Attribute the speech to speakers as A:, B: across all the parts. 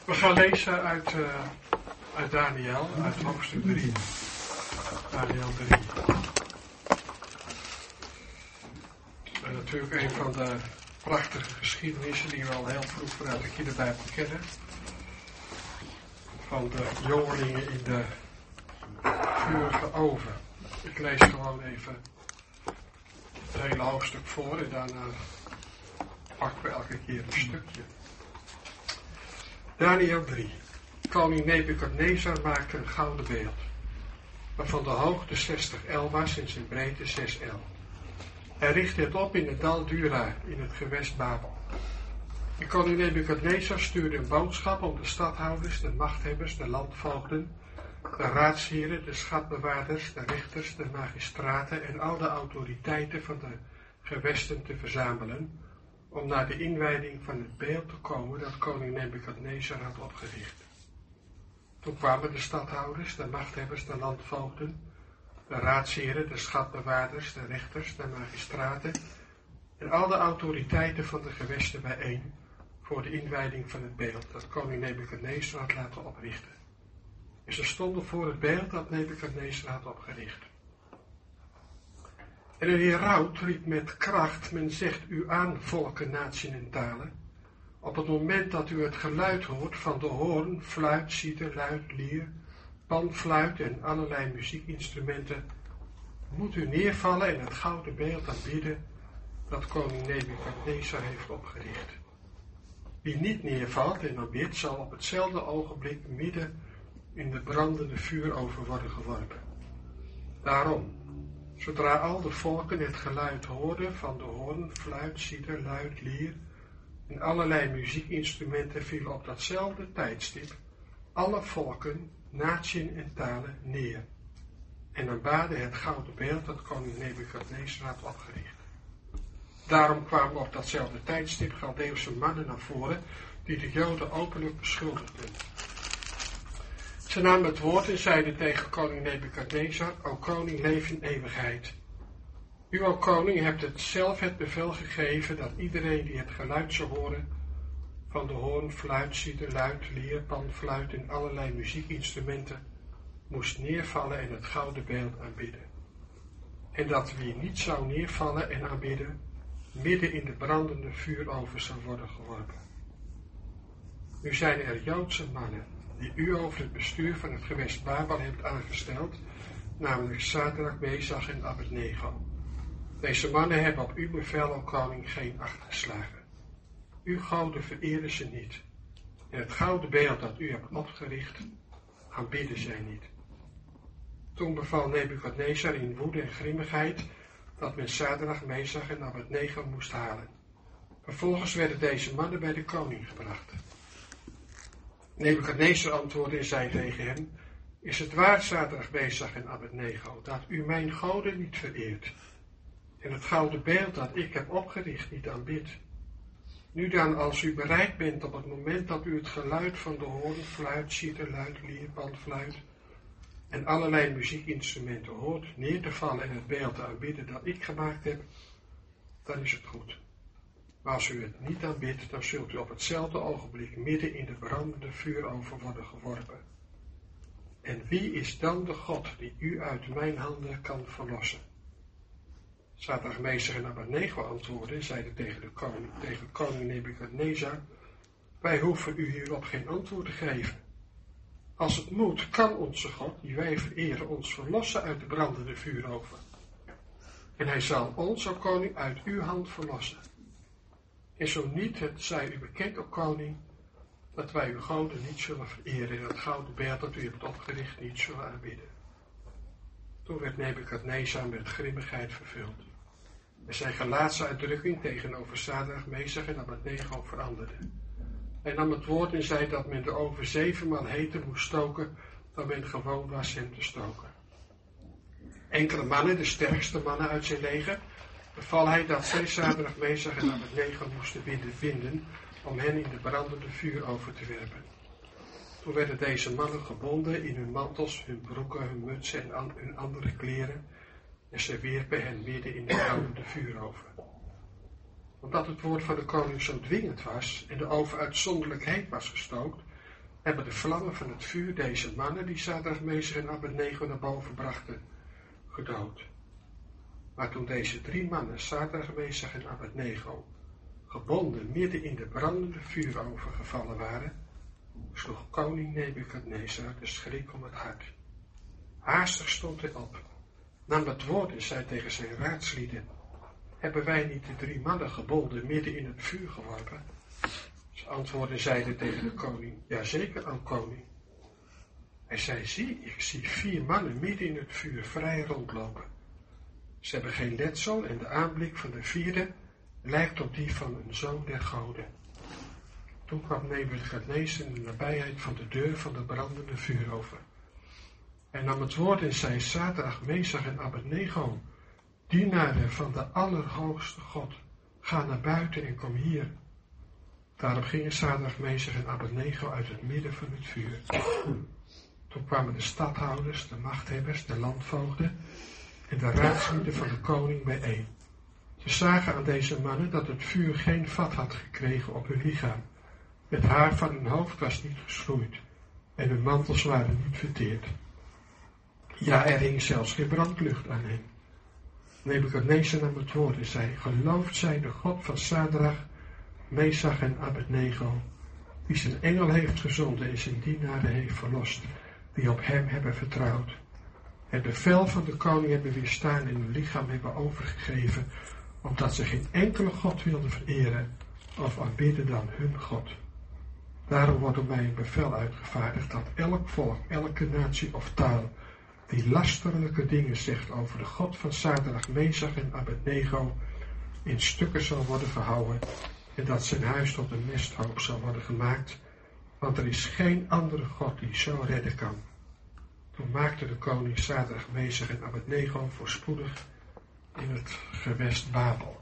A: We gaan lezen uit Daniel, uit hoofdstuk 3. Daniel 3. En natuurlijk een van de prachtige geschiedenissen die we al heel vroeg vanuit de kinderbijbel kennen. Van de jongelingen in de vurige oven. Ik lees gewoon even het hele hoofdstuk voor en daarna pakken we elke keer een stukje. Daniel 3. Koning Nebukadnezar maakte een gouden beeld, waarvan de hoogte 60 el was en zijn breedte 6 el. Hij richtte het op in het dal Dura, in het gewest Babel. En koning Nebukadnezar stuurde een boodschap om de stadhouders, de machthebbers, de landvoogden, de raadsheren, de schatbewaarders, de rechters, de magistraten en al de autoriteiten van de gewesten te verzamelen, om naar de inwijding van het beeld te komen dat koning Nebukadnezar had opgericht. Toen kwamen de stadhouders, de machthebbers, de landvoogden, de raadsheren, de schatbewaarders, de rechters, de magistraten en al de autoriteiten van de gewesten bijeen voor de inwijding van het beeld dat koning Nebukadnezar had laten oprichten. En ze stonden voor het beeld dat Nebukadnezar had opgericht. En een heraut riep met kracht: men zegt u aan, volken, naties en talen. Op het moment dat u het geluid hoort van de hoorn, fluit, citer, luid, lier, panfluit en allerlei muziekinstrumenten, moet u neervallen en het gouden beeld aanbidden dat koning Nebukadnezar heeft opgericht. Wie niet neervalt en aanbidt, zal op hetzelfde ogenblik midden in de brandende vuuroven worden geworpen. Daarom, zodra al de volken het geluid hoorden van de hoorn, fluit, citer, luid, lier en allerlei muziekinstrumenten, vielen op datzelfde tijdstip alle volken, naties en talen neer en aanbaden het gouden beeld dat koning Nebukadnezar had opgericht. Daarom kwamen op datzelfde tijdstip Galdeeuwse mannen naar voren die de Joden openlijk beschuldigden. Ze namen het woord en zeiden tegen koning Nebukadnezar: O koning, leef in eeuwigheid. U, o koning, hebt het zelf het bevel gegeven dat iedereen die het geluid zou horen van de hoorn, fluit, citer, luid, lier, panfluit en allerlei muziekinstrumenten moest neervallen en het gouden beeld aanbidden. En dat wie niet zou neervallen en aanbidden, midden in de brandende vuuroven zou worden geworpen. Nu zijn er Joodse mannen die u over het bestuur van het gewest Babel hebt aangesteld, namelijk Sadrach, Mesach en Abednego. Deze mannen hebben op uw bevel, o koning, geen acht geslagen. Uw goden vereren ze niet. En het gouden beeld dat u hebt opgericht, aanbidden zij niet. Toen beval Nebukadnezar in woede en grimmigheid dat men Sadrach, Mesach en Abednego moest halen. Vervolgens werden deze mannen bij de koning gebracht. Nebukadnezar antwoordde en zei tegen hem: Is het waar, Sadrach, Mesach en Abednego, dat u mijn goden niet vereert en het gouden beeld dat ik heb opgericht niet aanbidt? Nu dan, als u bereid bent op het moment dat u het geluid van de hoorn, fluit, citer, luid, lier, panfluit en allerlei muziekinstrumenten hoort, neer te vallen en het beeld te aanbidden dat ik gemaakt heb, dan is het goed. Maar als u het niet aanbidt, dan zult u op hetzelfde ogenblik midden in de brandende vuuroven worden geworpen. En wie is dan de God die u uit mijn handen kan verlossen? Sadrach, Mesach en Abednego antwoordden en zeiden tegen koning Nebukadnezar: Wij hoeven u hierop geen antwoord te geven. Als het moet, kan onze God, die wij vereren, ons verlossen uit de brandende vuuroven. En hij zal ons, o koning, uit uw hand verlossen. En zo niet, het zij u bekend, o koning, dat wij uw goden niet zullen vereren en het gouden beeld dat u hebt opgericht niet zullen aanbidden. Toen werd Nebukadnezar met grimmigheid vervuld. En zijn gelaatsuitdrukking tegenover Sadrach, Mesach en Abednego veranderde. Hij nam het woord en zei dat men de oven 7 maal heter moest stoken dan men gewoon was hem te stoken. Enkele mannen, de sterkste mannen uit zijn leger, beval hij dat zij Sadrach, Mesach en Abednego moesten binden om hen in de brandende vuuroven te werpen. Toen werden deze mannen gebonden in hun mantels, hun broeken, hun mutsen en hun andere kleren en ze wierpen hen midden in de brandende vuuroven. Omdat het woord van de koning zo dwingend was en de oven uitzonderlijk heet was gestookt, hebben de vlammen van het vuur deze mannen die Sadrach, Mesach en Abednego naar boven brachten, gedood. Maar toen deze 3 mannen, Sadrach, Mesach en Abednego, gebonden midden in de brandende vuuroven gevallen waren, sloeg koning Nebukadnezar de schrik om het hart. Haastig stond hij op, nam het woord en zei tegen zijn raadslieden: hebben wij niet de 3 mannen gebonden midden in het vuur geworpen? Ze antwoordden en zeiden tegen de koning: jazeker, o koning. Hij zei: zie, ik zie 4 mannen midden in het vuur vrij rondlopen. Ze hebben geen letsel en de aanblik van de 4e lijkt op die van een zoon der goden. Toen kwam Nebukadnezar in de nabijheid van de deur van de brandende vuuroven. Hij nam het woord en zei: Sadrach, Mesach en Abednego, dienaren van de Allerhoogste God, ga naar buiten en kom hier. Daarop gingen Sadrach, Mesach en Abednego uit het midden van het vuur. Toen kwamen de stadhouders, de machthebbers, de landvoogden en de raadslieden van de koning bijeen. Ze zagen aan deze mannen dat het vuur geen vat had gekregen op hun lichaam. Het haar van hun hoofd was niet geschroeid en hun mantels waren niet verteerd. Ja, er hing zelfs geen brandlucht aan hen. Nebukadnezar nam het woord en zei: geloofd zij de God van Sadrach, Mesach en Abednego, die zijn engel heeft gezonden en zijn dienaren heeft verlost, die op hem hebben vertrouwd. Het bevel van de koning hebben weerstaan en hun lichaam hebben overgegeven, omdat ze geen enkele God wilden vereren of aanbidden dan hun God. Daarom wordt door mij een bevel uitgevaardigd dat elk volk, elke natie of taal die lasterlijke dingen zegt over de God van Sadrach, Mesach en Abednego in stukken zal worden gehouwen en dat zijn huis tot een mesthoop zal worden gemaakt, want er is geen andere God die zo redden kan. Toen maakte de koning Sadrach, Mesach en Abednego voorspoedig in het gewest Babel.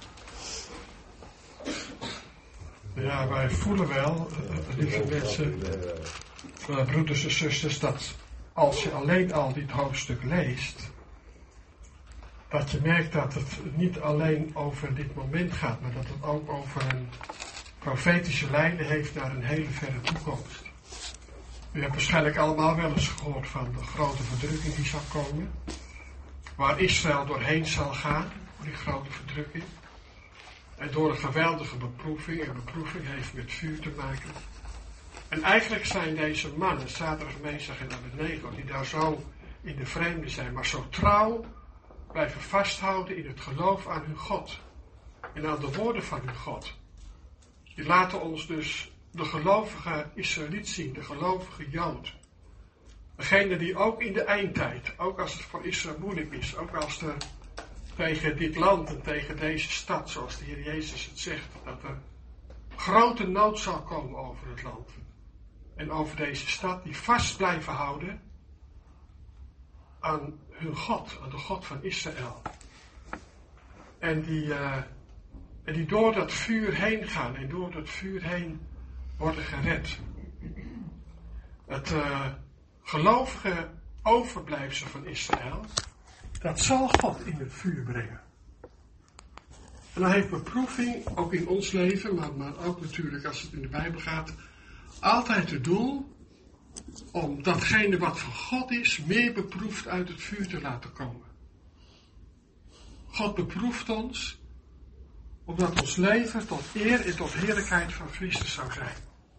A: Ja, wij voelen wel, lieve mensen, broeders en zusters, dat als je alleen al dit hoofdstuk leest, dat je merkt dat het niet alleen over dit moment gaat, maar dat het ook over een profetische lijnen heeft naar een hele verre toekomst. U hebt waarschijnlijk allemaal wel eens gehoord van de grote verdrukking die zal komen, waar Israël doorheen zal gaan, die grote verdrukking. En door een geweldige beproeving, en beproeving heeft met vuur te maken. En eigenlijk zijn deze mannen, Sadrach, Mesach en Abednego, die daar zo in de vreemde zijn, maar zo trouw blijven vasthouden in het geloof aan hun God. En aan de woorden van hun God. Die laten ons dus de gelovige Israëliet zien, de gelovige Jood. Degene die ook in de eindtijd, ook als het voor Israël moeilijk is, ook als er tegen dit land en tegen deze stad, zoals de Heer Jezus het zegt, dat er grote nood zal komen over het land. En over deze stad, die vast blijven houden aan hun God, aan de God van Israël. En die door dat vuur heen gaan en door dat vuur heen worden gered. Het gelovige overblijfsel van Israël, dat zal God in het vuur brengen. En dan heeft beproeving, ook in ons leven, maar ook natuurlijk als het in de Bijbel gaat, altijd het doel om datgene wat van God is, meer beproefd uit het vuur te laten komen. God beproeft ons, omdat ons leven tot eer en tot heerlijkheid van Christus zou zijn.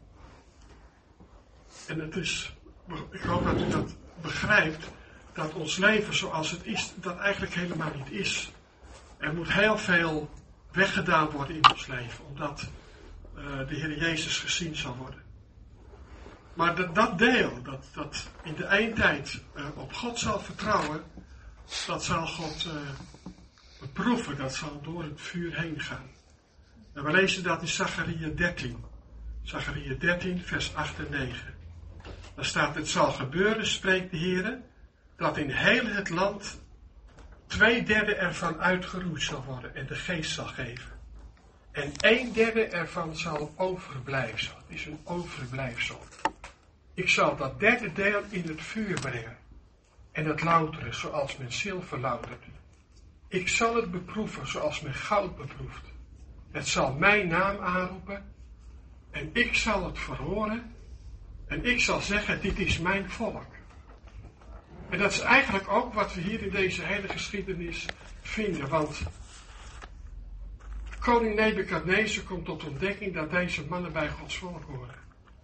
A: En het is, ik hoop dat u dat begrijpt, dat ons leven zoals het is, dat eigenlijk helemaal niet is. Er moet heel veel weggedaan worden in ons leven, omdat de Heer Jezus gezien zal worden. Maar dat deel, dat in de eindtijd op God zal vertrouwen, dat zal God beproeven, dat zal door het vuur heen gaan. En we lezen dat in Zacharia 13. Zacharia 13, vers 8 en 9. Daar staat: het zal gebeuren, spreekt de Heer, dat in heel het land 2/3 ervan uitgeroeid zal worden en de geest zal geven. En 1/3 ervan zal overblijfsel. Het is een overblijfsel. Ik zal dat 1/3 deel in het vuur brengen en het louteren zoals men zilver loutert. Ik zal het beproeven zoals men goud beproeft. Het zal mijn naam aanroepen en ik zal het verhoren En ik zal zeggen, dit is mijn volk. En dat is eigenlijk ook wat we hier in deze hele geschiedenis vinden. Want koning Nebukadnezar komt tot ontdekking dat deze mannen bij Gods volk horen.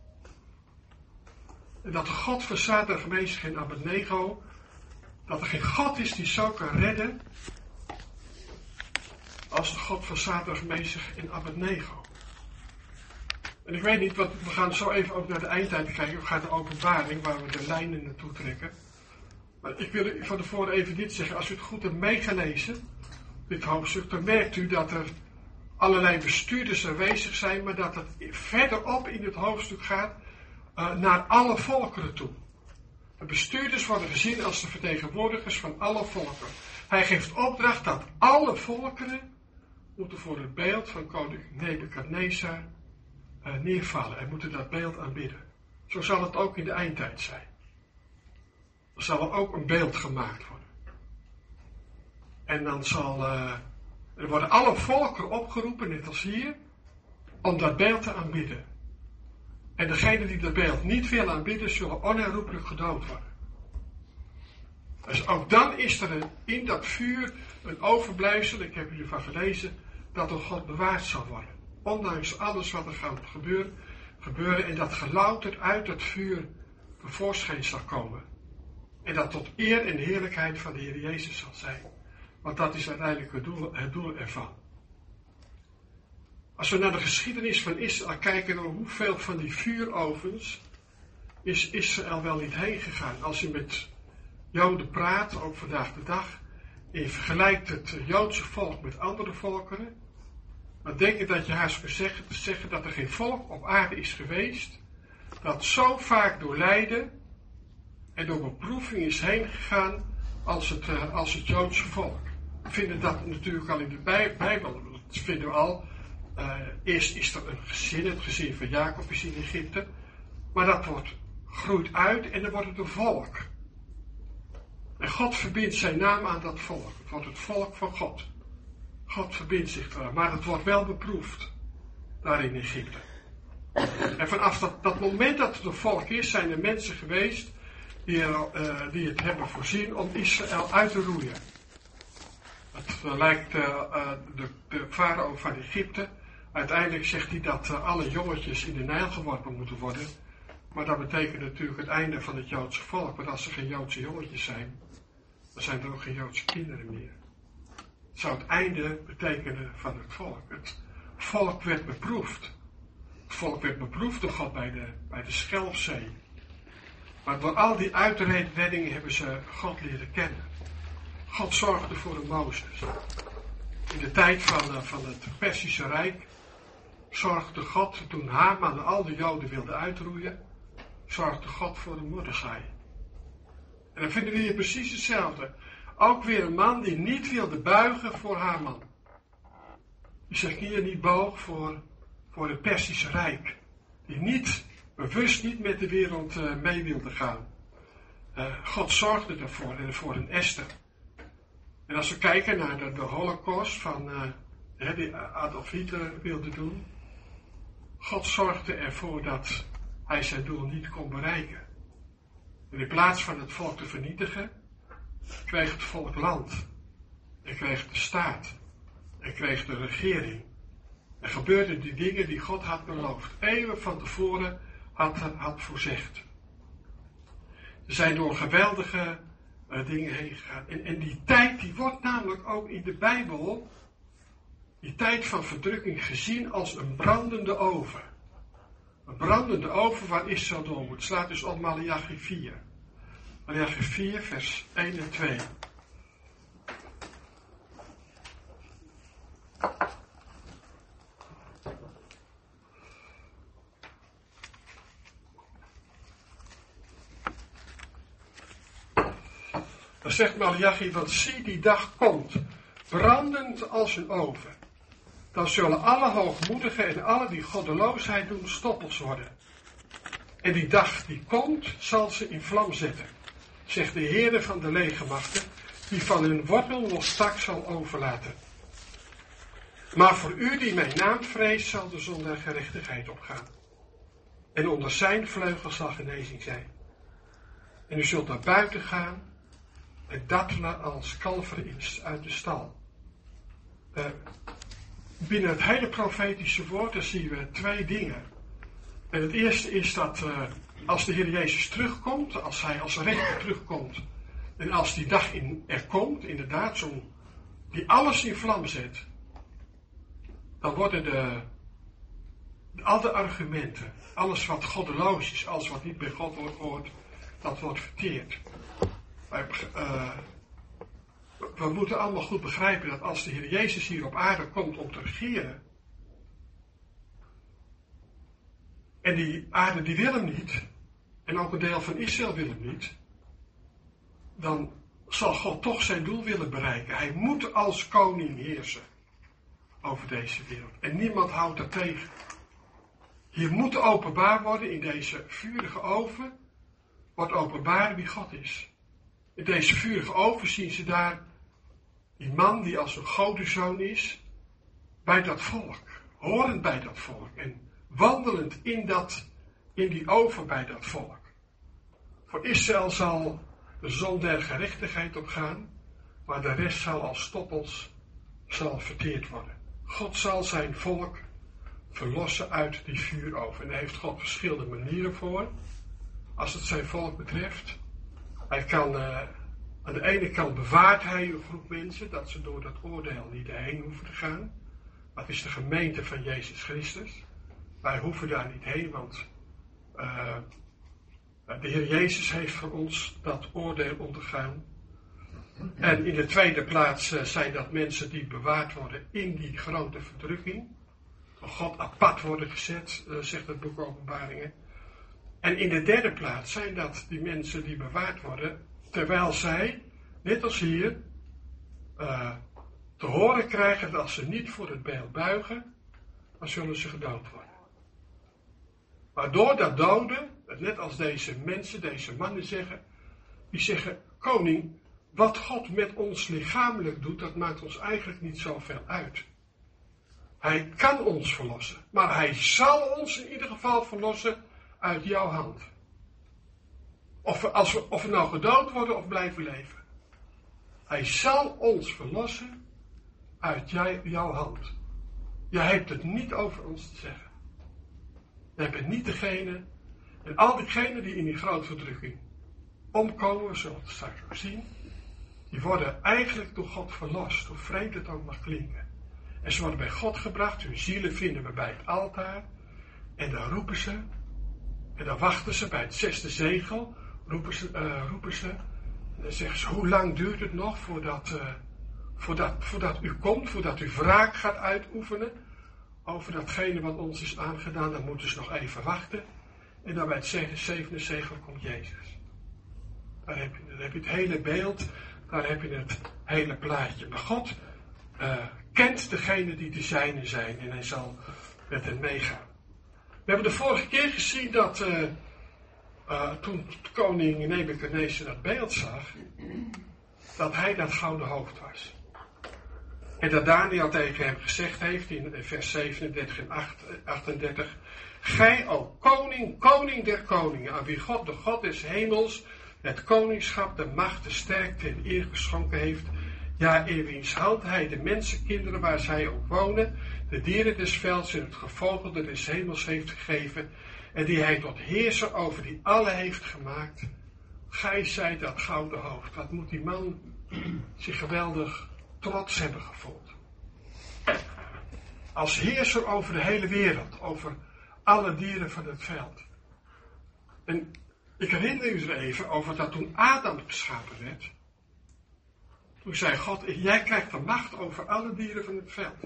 A: En dat de God van Sadrach, Mesach en Abednego, dat er geen God is die zo kan redden als de God van Sadrach, Mesach en Abednego. En ik weet niet, we gaan zo even ook naar de eindtijd kijken. We gaan de openbaring, waar we de lijnen naartoe trekken. Maar ik wil u van tevoren even dit zeggen. Als u het goed hebt meegelezen, dit hoofdstuk, dan merkt u dat er allerlei bestuurders aanwezig zijn, maar dat het verderop in het hoofdstuk gaat naar alle volkeren toe. De bestuurders worden gezien als de vertegenwoordigers van alle volkeren. Hij geeft opdracht dat alle volkeren moeten voor het beeld van koning Nebukadnezar neervallen en moeten dat beeld aanbidden. Zo zal het ook in de eindtijd zijn. Er zal er ook een beeld gemaakt worden. En dan er worden alle volkeren opgeroepen, net als hier, om dat beeld te aanbidden. En degenen die dat beeld niet willen aanbidden, zullen onherroepelijk gedood worden. Dus ook dan is er in dat vuur een overblijfsel, ik heb hiervan gelezen, dat door God bewaard zal worden. Ondanks alles wat er gaat gebeuren en dat gelouterd uit het vuur tevoorschijn zal komen. En dat tot eer en heerlijkheid van de Heer Jezus zal zijn. Want dat is uiteindelijk het doel ervan. Als we naar de geschiedenis van Israël kijken, naar hoeveel van die vuurovens is Israël wel niet heen gegaan. Als je met Joden praat, ook vandaag de dag, en je vergelijkt het Joodse volk met andere volkeren, dan denk ik dat je haast kunt zeggen dat er geen volk op aarde is geweest dat zo vaak door lijden en door beproeving is heen gegaan als het Joodse volk. We vinden dat natuurlijk al in de Bijbel, dat vinden we al. Eerst is er een gezin, het gezin van Jacob is in Egypte, maar dat groeit uit en dan wordt het een volk. En God verbindt zijn naam aan dat volk. Het wordt het volk van God. God verbindt zich eraan, maar het wordt wel beproefd daar in Egypte. En vanaf dat moment dat het een volk is, zijn er mensen geweest die het hebben voorzien om Israël uit te roeien. Het lijkt de farao van Egypte. Uiteindelijk zegt hij dat alle jongetjes in de Nijl geworpen moeten worden. Maar dat betekent natuurlijk het einde van het Joodse volk. Want als er geen Joodse jongetjes zijn, dan zijn er ook geen Joodse kinderen meer. Het zou het einde betekenen van het volk. Het volk werd beproefd. Het volk werd beproefd door God bij de Schelfzee. Maar door al die uitreddingen hebben ze God leren kennen. God zorgde voor een Mozes. In de tijd van het Persische Rijk zorgde God, toen Haman al de Joden wilde uitroeien, zorgde God voor een Mordechai. En dan vinden we hier precies hetzelfde. Ook weer een man die niet wilde buigen voor Haman. Die zich hier niet boog voor het Persische Rijk. Die bewust niet met de wereld mee wilde gaan. God zorgde ervoor en voor een Esther. En als we kijken naar de Holocaust die Adolf Hitler wilde doen. God zorgde ervoor dat hij zijn doel niet kon bereiken. En in plaats van het volk te vernietigen, kreeg het volk land. En kreeg de staat. En kreeg de regering. En gebeurden die dingen die God had beloofd. Eeuwen van tevoren had voorzegd. Ze zijn door geweldige dingen heen gegaan. En die tijd die wordt namelijk ook in de Bijbel, die tijd van verdrukking, gezien als een brandende oven. Een brandende oven waar Israël door moet. Slaat dus op Maleachi 4. Maleachi 4 vers 1 en 2. Dan zegt Maleachi, want zie die dag komt, brandend als een oven. Dan zullen alle hoogmoedigen en alle die goddeloosheid doen stoppels worden. En die dag die komt, zal ze in vlam zetten, zegt de Heere van de legermachten, die van hun wortel los tak zal overlaten. Maar voor u die mijn naam vreest, zal de zon der gerechtigheid opgaan. En onder zijn vleugels zal genezing zijn. En u zult naar buiten gaan en dartelen als kalveren uit de stal. Binnen het hele profetische woord dan zien we 2 dingen. En het eerste is dat als de Heer Jezus terugkomt, als hij als rechter terugkomt, en als die dag er komt, inderdaad, die alles in vlam zet, dan worden al de argumenten, alles wat goddeloos is, alles wat niet bij God hoort, dat wordt verteerd. We moeten allemaal goed begrijpen dat als de Heer Jezus hier op aarde komt om te regeren, en die aarde die wil hem niet, en ook een deel van Israël wil hem niet, dan zal God toch zijn doel willen bereiken. Hij moet als koning heersen over deze wereld. En niemand houdt dat tegen. Hier moet openbaar worden, in deze vurige oven, wordt openbaar wie God is. In deze vurige oven zien ze daar die man die als een godenzoon is, bij dat volk, horend bij dat volk en wandelend in die oven bij dat volk. Voor Israël zal de zon der gerechtigheid opgaan, maar de rest zal als stoppels verteerd worden. God zal zijn volk verlossen uit die vuuroven. En daar heeft God verschillende manieren voor, als het zijn volk betreft. Hij kan, aan de ene kant bewaart hij een groep mensen, dat ze door dat oordeel niet heen hoeven te gaan. Dat is de gemeente van Jezus Christus. Wij hoeven daar niet heen, want de Heer Jezus heeft voor ons dat oordeel ondergaan. En in de tweede plaats zijn dat mensen die bewaard worden in die grote verdrukking. Door God apart worden gezet, zegt het boek Openbaringen. En in de derde plaats zijn dat die mensen die bewaard worden, terwijl zij, net als hier, te horen krijgen dat als ze niet voor het beeld buigen, dan zullen ze gedood worden. Maar door dat doden, net als deze mensen, deze mannen zeggen, die zeggen, koning, wat God met ons lichamelijk doet, dat maakt ons eigenlijk niet zoveel uit. Hij kan ons verlossen, maar hij zal ons in ieder geval verlossen uit jouw hand. Of we nou gedood worden of blijven leven. Hij zal ons verlossen uit jouw hand. Jij hebt het niet over ons te zeggen. Je bent niet degene, en al diegenen die in die grote verdrukking omkomen, we zullen het straks ook zien, die worden eigenlijk door God verlost, hoe vreemd het ook mag klinken. En ze worden bij God gebracht, hun zielen vinden we bij het altaar, en dan roepen ze, en dan wachten ze bij het 6e zegel, roepen ze, en dan zeggen ze, hoe lang duurt het nog voordat u komt, voordat u wraak gaat uitoefenen over datgene wat ons is aangedaan, dan moeten ze nog even wachten. En dan bij het 7e zegel komt Jezus. Daar heb je het hele beeld, daar heb je het hele plaatje. Maar God kent degene die de zijnen zijn en hij zal met hen meegaan. We hebben de vorige keer gezien dat toen koning Nebukadnezar dat beeld zag, dat hij dat gouden hoofd was. En dat Daniel tegen hem gezegd heeft in vers 37 en 38. Gij, o koning, koning der koningen, aan wie God, de God des hemels, het koningschap, de macht, de sterkte en eer geschonken heeft. Ja, in wiens hand hij de mensenkinderen waar zij ook wonen, de dieren des velds en het gevogelte des hemels heeft gegeven. En die hij tot heerser over die alle heeft gemaakt. Gij zijt dat gouden hoofd. Wat moet die man zich geweldig trots hebben gevoeld. Als heerser over de hele wereld, over alle dieren van het veld. En ik herinner u er even over dat toen Adam geschapen werd. Toen zei God, jij krijgt de macht over alle dieren van het veld.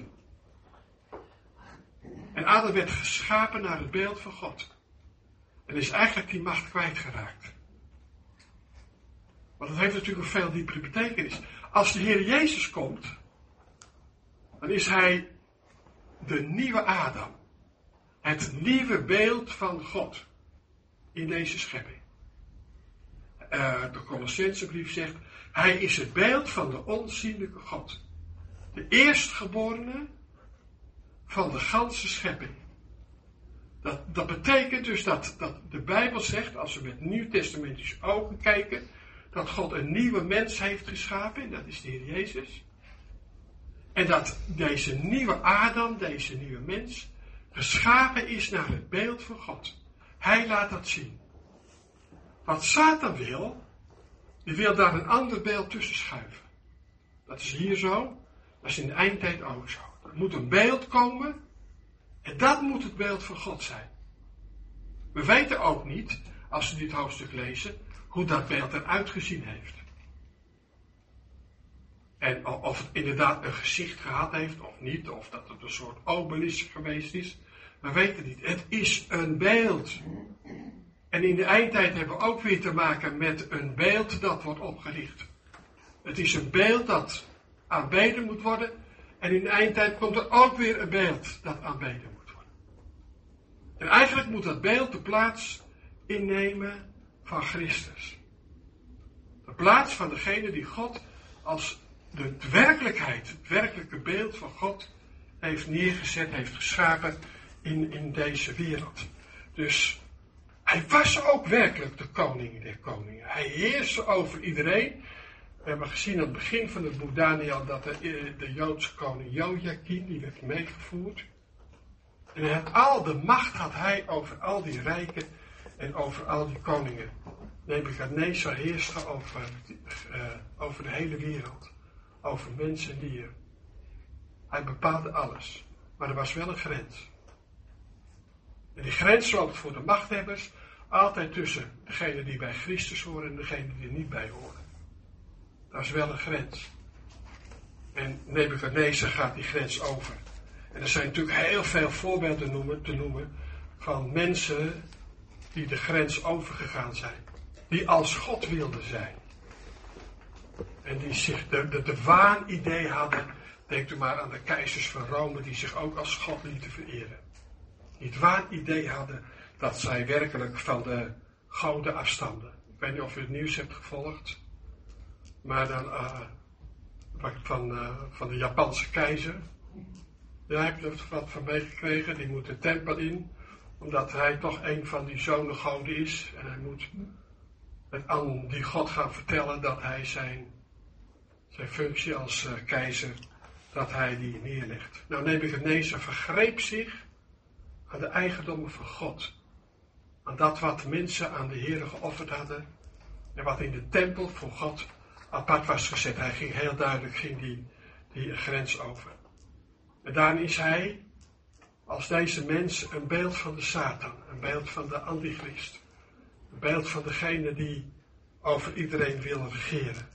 A: En Adam werd geschapen naar het beeld van God. En is eigenlijk die macht kwijtgeraakt. Want dat heeft natuurlijk een veel diepere betekenis. Als de Heer Jezus komt, dan is hij de nieuwe Adam. Het nieuwe beeld van God in deze schepping. De Colossensebrief zegt, hij is het beeld van de onzienlijke God. De eerstgeborene van de ganse schepping. Dat betekent dus dat de Bijbel zegt, als we met nieuwtestamentische ogen kijken, dat God een nieuwe mens heeft geschapen, en dat is de Heer Jezus. En dat deze nieuwe Adam, deze nieuwe mens, geschapen is naar het beeld van God. Hij laat dat zien. Wat Satan wil, die wil daar een ander beeld tussen schuiven. Dat is hier zo, dat is in de eindtijd ook zo. Er moet een beeld komen, en dat moet het beeld van God zijn. We weten ook niet, als we dit hoofdstuk lezen, hoe dat beeld eruit gezien heeft. En of het inderdaad een gezicht gehad heeft of niet, of dat het een soort obelisk geweest is, we weten niet. Het is een beeld. En in de eindtijd hebben we ook weer te maken met een beeld dat wordt opgericht. Het is een beeld dat aanbeden moet worden. En in de eindtijd komt er ook weer een beeld dat aanbeden moet worden. En eigenlijk moet dat beeld de plaats innemen van Christus. De plaats van degene die God als de werkelijkheid, het werkelijke beeld van God heeft neergezet, heeft geschapen in deze wereld. Dus hij was ook werkelijk de koning der koningen. Hij heerste over iedereen. We hebben gezien aan het begin van het boek Daniel dat de Joodse koning Jojakim, die werd meegevoerd. En al de macht had hij over al die rijken en over al die koningen. Nebukadnezar heerste over de hele wereld. Over mensen en dieren. Hij bepaalde alles. Maar er was wel een grens. En die grens loopt voor de machthebbers altijd tussen degene die bij Christus horen en degene die er niet bij horen. Dat is wel een grens. En Nebukadnezar gaat die grens over. En er zijn natuurlijk heel veel voorbeelden te noemen van mensen die de grens overgegaan zijn. Die als God wilden zijn. En die zich de waanidee hadden. Denk u maar aan de keizers van Rome die zich ook als God lieten vereren. Die het waanidee hadden dat zij werkelijk van de goden afstamden. Ik weet niet of u het nieuws hebt gevolgd. Maar dan van de Japanse keizer. Daar heb je er wat van meegekregen. Die moet de tempel in. Omdat hij toch een van die zonengoden is. En hij moet het aan die God gaan vertellen dat hij zijn functie als keizer, dat hij die neerlegt. Nou, Nebukadnezar vergreep zich aan de eigendommen van God. Aan dat wat de mensen aan de Heere geofferd hadden. En wat in de tempel voor God apart was gezet. Hij ging heel duidelijk die grens over. En daarin is hij, als deze mens, een beeld van de Satan. Een beeld van de Antichrist. Een beeld van degene die over iedereen wil regeren.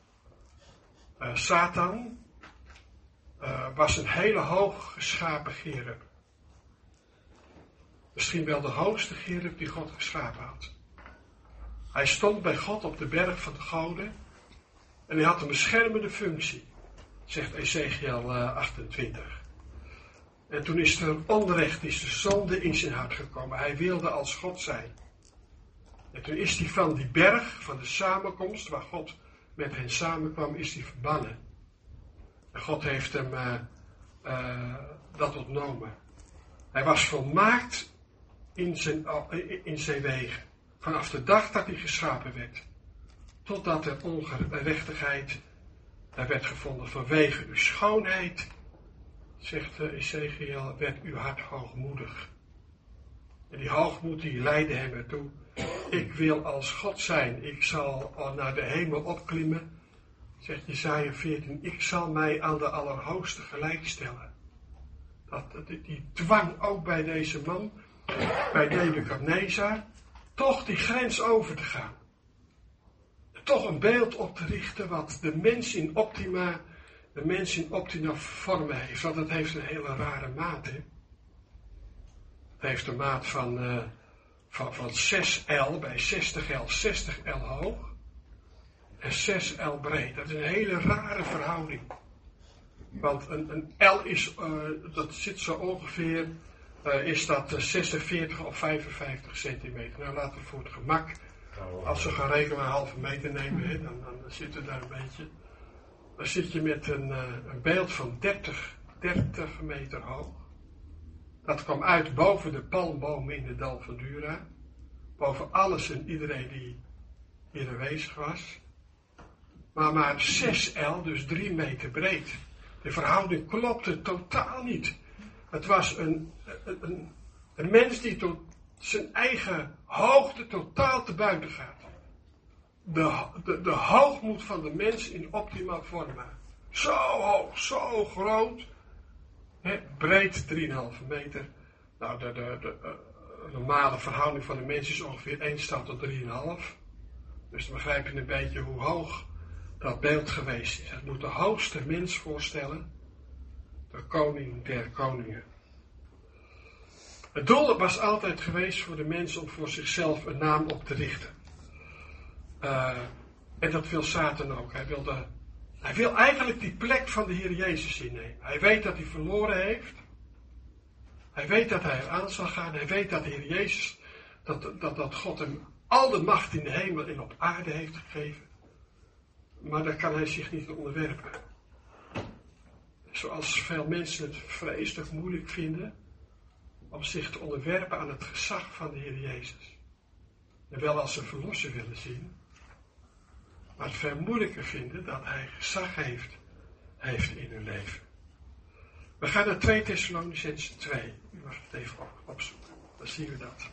A: Satan was een hele hoog geschapen cherub. Misschien wel de hoogste cherub die God geschapen had. Hij stond bij God op de berg van de goden. En hij had een beschermende functie, zegt Ezekiel 28. En toen is er onrecht, is de zonde in zijn hart gekomen. Hij wilde als God zijn. En toen is hij van die berg, van de samenkomst, waar God met hen samenkwam, is hij verbannen. En God heeft hem dat ontnomen. Hij was volmaakt in zijn wegen. Vanaf de dag dat hij geschapen werd. Totdat er ongerechtigheid werd gevonden. Vanwege uw schoonheid, zegt Ezekiel, werd uw hart hoogmoedig. En die hoogmoed die leidde hem ertoe. Ik wil als God zijn. Ik zal naar de hemel opklimmen. Zegt Jesaja 14. Ik zal mij aan de Allerhoogste gelijkstellen. Die dwang ook bij deze man, bij Nebukadnezar, toch die grens over te gaan. Toch een beeld op te richten wat de mens in optima vormen heeft. Want het heeft een hele rare maat. Hè? Het heeft een maat van 6L bij 60L, 60L hoog. En 6L breed. Dat is een hele rare verhouding. Want een L is, dat zit zo ongeveer, is dat 46 of 55 centimeter. Nou, laten we voor het gemak, als we gaan rekenen een halve meter nemen, hè, dan zitten we daar een beetje. Dan zit je met een beeld van 30 meter hoog. Dat kwam uit boven de palmbomen in het dal van Dura. Boven alles en iedereen die hier aanwezig was. Maar 6 el, dus 3 meter breed. De verhouding klopte totaal niet. Het was een mens die tot zijn eigen hoogte totaal te buiten gaat. De hoogmoed van de mens in optimaal vormen. Zo hoog, zo groot. Breed 3,5 meter. Nou, de normale verhouding van de mens is ongeveer 1 stad tot 3,5. Dus dan begrijp je een beetje hoe hoog dat beeld geweest is. Het moet de hoogste mens voorstellen. De koning der koningen. Het doel was altijd geweest voor de mens om voor zichzelf een naam op te richten. En dat wil Satan ook. Hij wil eigenlijk die plek van de Heer Jezus innemen. Hij weet dat hij verloren heeft. Hij weet dat hij eraan zal gaan. Hij weet dat de Heer Jezus, dat God hem al de macht in de hemel en op aarde heeft gegeven. Maar daar kan hij zich niet onderwerpen. Zoals veel mensen het vreselijk moeilijk vinden om zich te onderwerpen aan het gezag van de Heer Jezus. En wel als ze verlosser willen zien, maar het veel moeilijker vinden dat hij gezag heeft in hun leven. We gaan naar 2 Thessalonicenzen 2. U mag het even opzoeken. Dan zien we dat.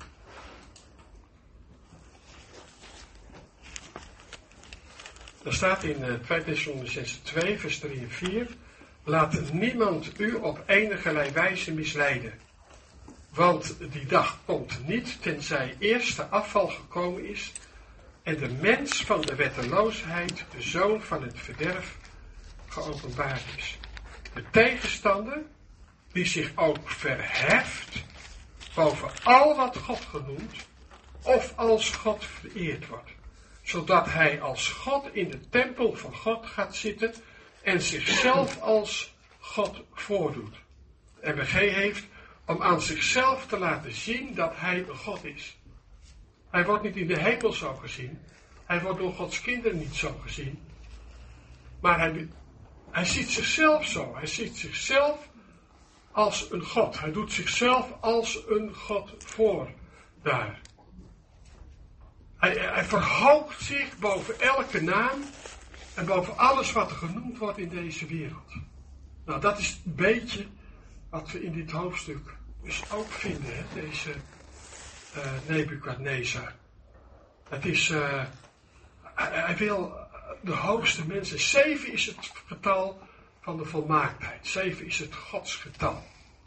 A: Er staat in 2 Thessalonicenzen 2, vers 3 en 4. Laat niemand u op enige wijze misleiden. Want die dag komt niet, tenzij eerst de afval gekomen is en de mens van de wetteloosheid, de zoon van het verderf, geopenbaard is. De tegenstander, die zich ook verheft boven al wat God genoemd, of als God vereerd wordt. Zodat hij als God in de tempel van God gaat zitten en zichzelf als God voordoet. De MBG heeft om aan zichzelf te laten zien dat hij een God is. Hij wordt niet in de hemel zo gezien. Hij wordt door Gods kinderen niet zo gezien. Maar hij ziet zichzelf zo. Hij ziet zichzelf als een God. Hij doet zichzelf als een God voor daar. Hij verhoogt zich boven elke naam en boven alles wat er genoemd wordt in deze wereld. Nou, dat is een beetje wat we in dit hoofdstuk dus ook vinden, hè? Deze Nebukadnezar. Het is, hij wil de hoogste mensen. 7 is het getal van de volmaaktheid. 7 is het Gods getal.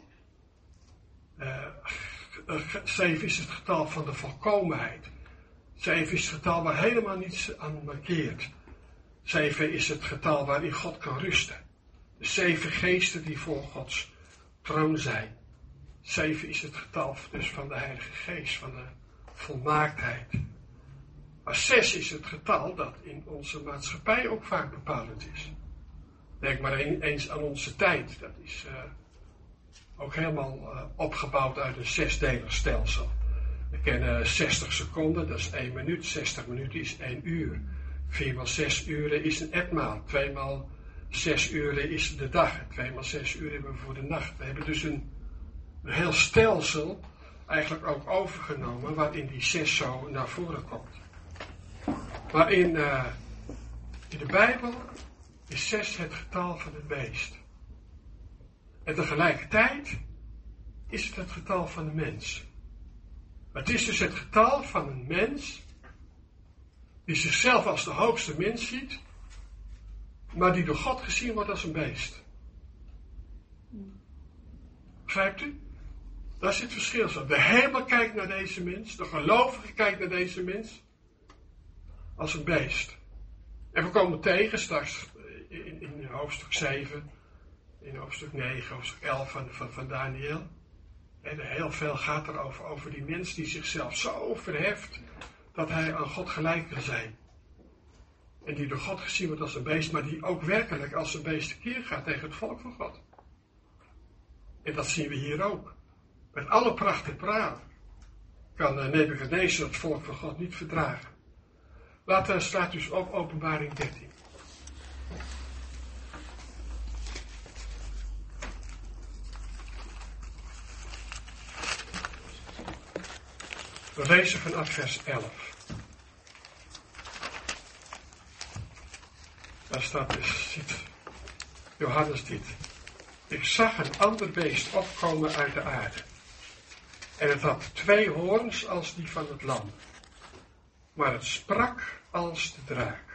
A: 7 is het getal van de volkomenheid. 7 is het getal waar helemaal niets aan markeert. 7 is het getal waarin God kan rusten. De 7 geesten die voor Gods troon zijn. 7 is het getal dus van de Heilige Geest, van de volmaaktheid. Maar 6 is het getal dat in onze maatschappij ook vaak bepalend is. Denk maar eens aan onze tijd. Dat is ook helemaal opgebouwd uit een 6-delig stelsel. We kennen 60 seconden, dat is 1 minuut. 60 minuten is 1 uur. 4 x 6 uren is een etmaal. 2 x 6 uren is de dag. 2 x 6 uur hebben we voor de nacht. We hebben dus een heel stelsel eigenlijk ook overgenomen waarin die 6 zo naar voren komt. Maar in de Bijbel is 6 het getal van het beest. En tegelijkertijd is het getal van de mens. Het is dus het getal van een mens die zichzelf als de hoogste mens ziet, maar die door God gezien wordt als een beest. Begrijpt u? Daar zit het verschil zo. De hemel kijkt naar deze mens, de gelovige kijkt naar deze mens als een beest. En we komen tegen straks in hoofdstuk 7, in hoofdstuk 9, hoofdstuk 11 van Daniel. En heel veel gaat er over die mens die zichzelf zo verheft dat hij aan God gelijk wil zijn. En die door God gezien wordt als een beest, maar die ook werkelijk als een beest tekeer gaat tegen het volk van God. En dat zien we hier ook. Met alle pracht en praal kan Nebukadnezar het volk van God niet verdragen. Slaat dus op Openbaring 13. We lezen vanaf vers 11. Daar staat dus, ziet Johannes dit. Ik zag een ander beest opkomen uit de aarde. En het had 2 hoorns als die van het lam. Maar het sprak als de draak.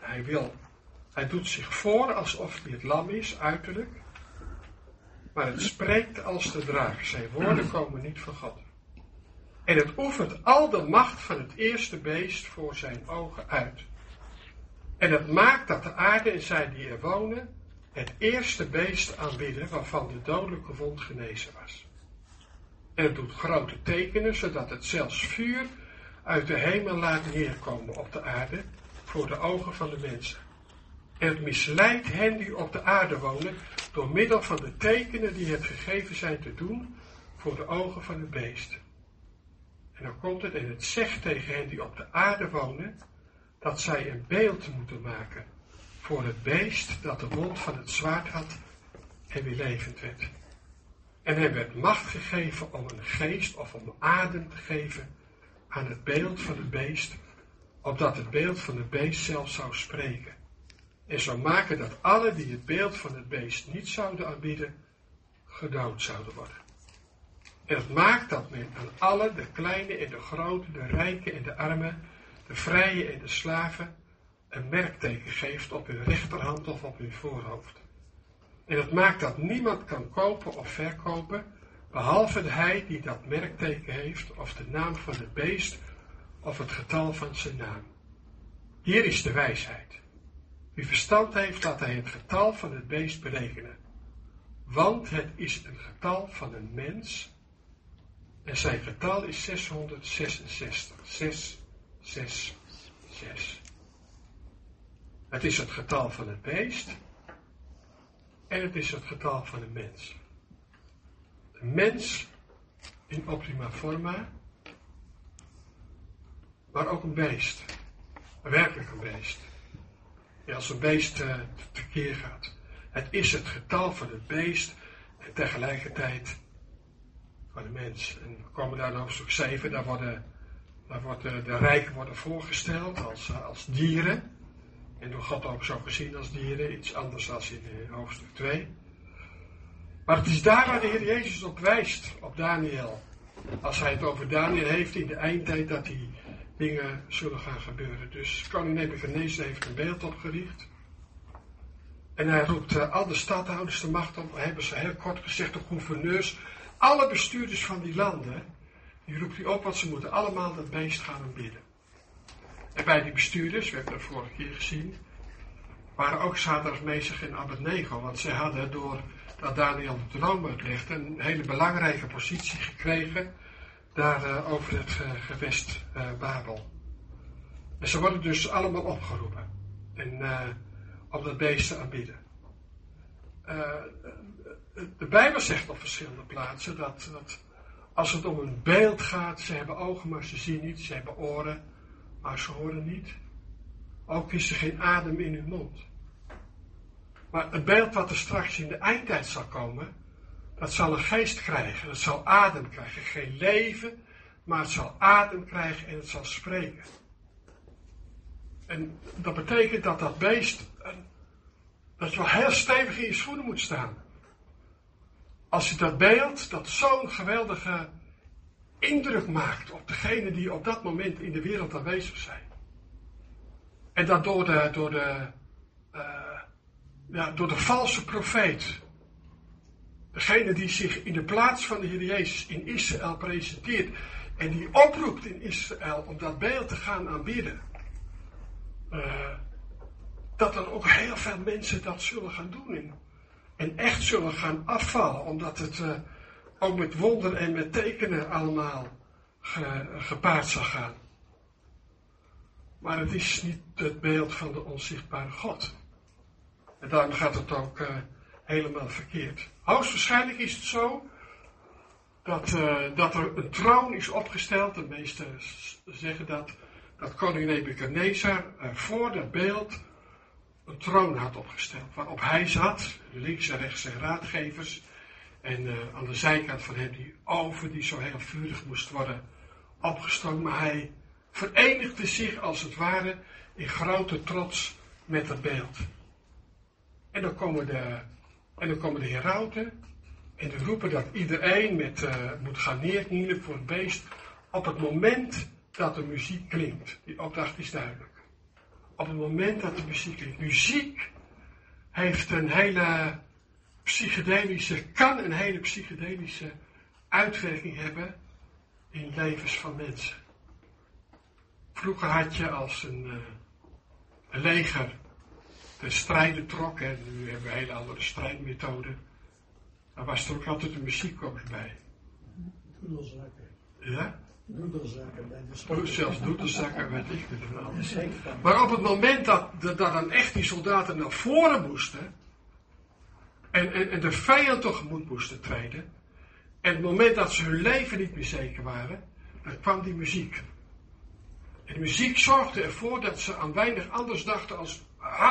A: Hij doet zich voor alsof hij het lam is, uiterlijk. Maar het spreekt als de draak. Zijn woorden komen niet van God. En het oefent al de macht van het eerste beest voor zijn ogen uit. En het maakt dat de aarde en zij die er wonen, het eerste beest aanbidden waarvan de dodelijke wond genezen was. En het doet grote tekenen, zodat het zelfs vuur uit de hemel laat neerkomen op de aarde voor de ogen van de mensen. En het misleidt hen die op de aarde wonen door middel van de tekenen die het gegeven zijn te doen voor de ogen van het beest. En dan komt het en het zegt tegen hen die op de aarde wonen dat zij een beeld moeten maken voor het beest dat de wond van het zwaard had en weer levend werd. En hem werd macht gegeven om een geest of om adem te geven aan het beeld van het beest, opdat het beeld van het beest zelf zou spreken. En zou maken dat alle die het beeld van het beest niet zouden aanbidden, gedood zouden worden. En het maakt dat men aan alle, de kleine en de grote, de rijken en de armen, de vrije en de slaven, een merkteken geeft op hun rechterhand of op hun voorhoofd. En het maakt dat niemand kan kopen of verkopen, behalve hij die dat merkteken heeft, of de naam van het beest, of het getal van zijn naam. Hier is de wijsheid. Wie verstand heeft, laat hij het getal van het beest berekenen. Want het is een getal van een mens, en zijn getal is 666. 6, 6, 6. Het is het getal van het beest, en het is het getal van een mens. Een mens in optima forma, maar ook een beest. Werkelijk een beest. Ja, als een beest tekeer gaat. Het is het getal van het beest en tegelijkertijd van de mens. En we komen daar in hoofdstuk 7, daar worden de rijken worden voorgesteld als dieren. En door God ook zo gezien als dieren, iets anders dan in hoofdstuk 2. Maar het is daar waar de Heer Jezus op wijst, op Daniel. Als hij het over Daniel heeft in de eindtijd, dat die dingen zullen gaan gebeuren. Dus koning Nebukadnezar heeft een beeld opgericht. En hij roept al de stadhouders de macht op, hebben ze heel kort gezegd, de gouverneurs, alle bestuurders van die landen, die roept hij op, want ze moeten allemaal dat beest gaan aanbidden. En bij die bestuurders, we hebben dat vorige keer gezien, waren ook Shadrach, Meshach en Abednego, want zij hadden door dat Daniel de droom uitlegde een hele belangrijke positie gekregen daar over het gewest Babel. En ze worden dus allemaal opgeroepen en op dat beest te aanbidden. De Bijbel zegt op verschillende plaatsen dat als het om een beeld gaat, ze hebben ogen maar ze zien niet, ze hebben oren maar ze horen niet. Ook is er geen adem in hun mond. Maar het beeld wat er straks in de eindtijd zal komen, dat zal een geest krijgen, dat zal adem krijgen. Geen leven, maar het zal adem krijgen en het zal spreken. En dat betekent dat dat beest, dat je wel heel stevig in je schoenen moet staan. Als je dat beeld, dat zo'n geweldige indruk maakt op degenen die op dat moment in de wereld aanwezig zijn. En dat door de valse profeet, degene die zich in de plaats van de Heer Jezus in Israël presenteert en die oproept in Israël om dat beeld te gaan aanbidden, dat er ook heel veel mensen dat zullen gaan doen en echt zullen gaan afvallen, omdat het ook met wonderen en met tekenen allemaal gepaard zal gaan. Maar het is niet het beeld van de onzichtbare God. En daarom gaat het ook helemaal verkeerd. Hoogstwaarschijnlijk is het zo dat er een troon is opgesteld. De meesten zeggen dat koning Nebukadnezar voor dat beeld een troon had opgesteld. Waarop hij zat, links en rechts zijn raadgevers. En aan de zijkant van hem die oven die zo heel vurig moest worden opgestoken, maar hij verenigde zich als het ware in grote trots met het beeld. En dan komen de herauten en die roepen dat iedereen moet gaan neerknielen voor het beest op het moment dat de muziek klinkt. Die opdracht is duidelijk. Op het moment dat de muziek klinkt. Muziek heeft kan een hele psychedelische uitwerking hebben in levens van mensen. Vroeger had je als een leger de strijden trok, en nu hebben we hele andere strijdmethoden, dan was er ook altijd een muziekkoos bij.
B: Doedelzakken.
A: Ja?
B: Doedelzakken bij de school.
A: Zelfs doedelzakken, weet ik het wel. Maar op het moment dat dan echt die soldaten naar voren moesten, en de vijand tegemoet moesten treden, en het moment dat ze hun leven niet meer zeker waren, dan kwam die muziek. En de muziek zorgde ervoor dat ze aan weinig anders dachten als,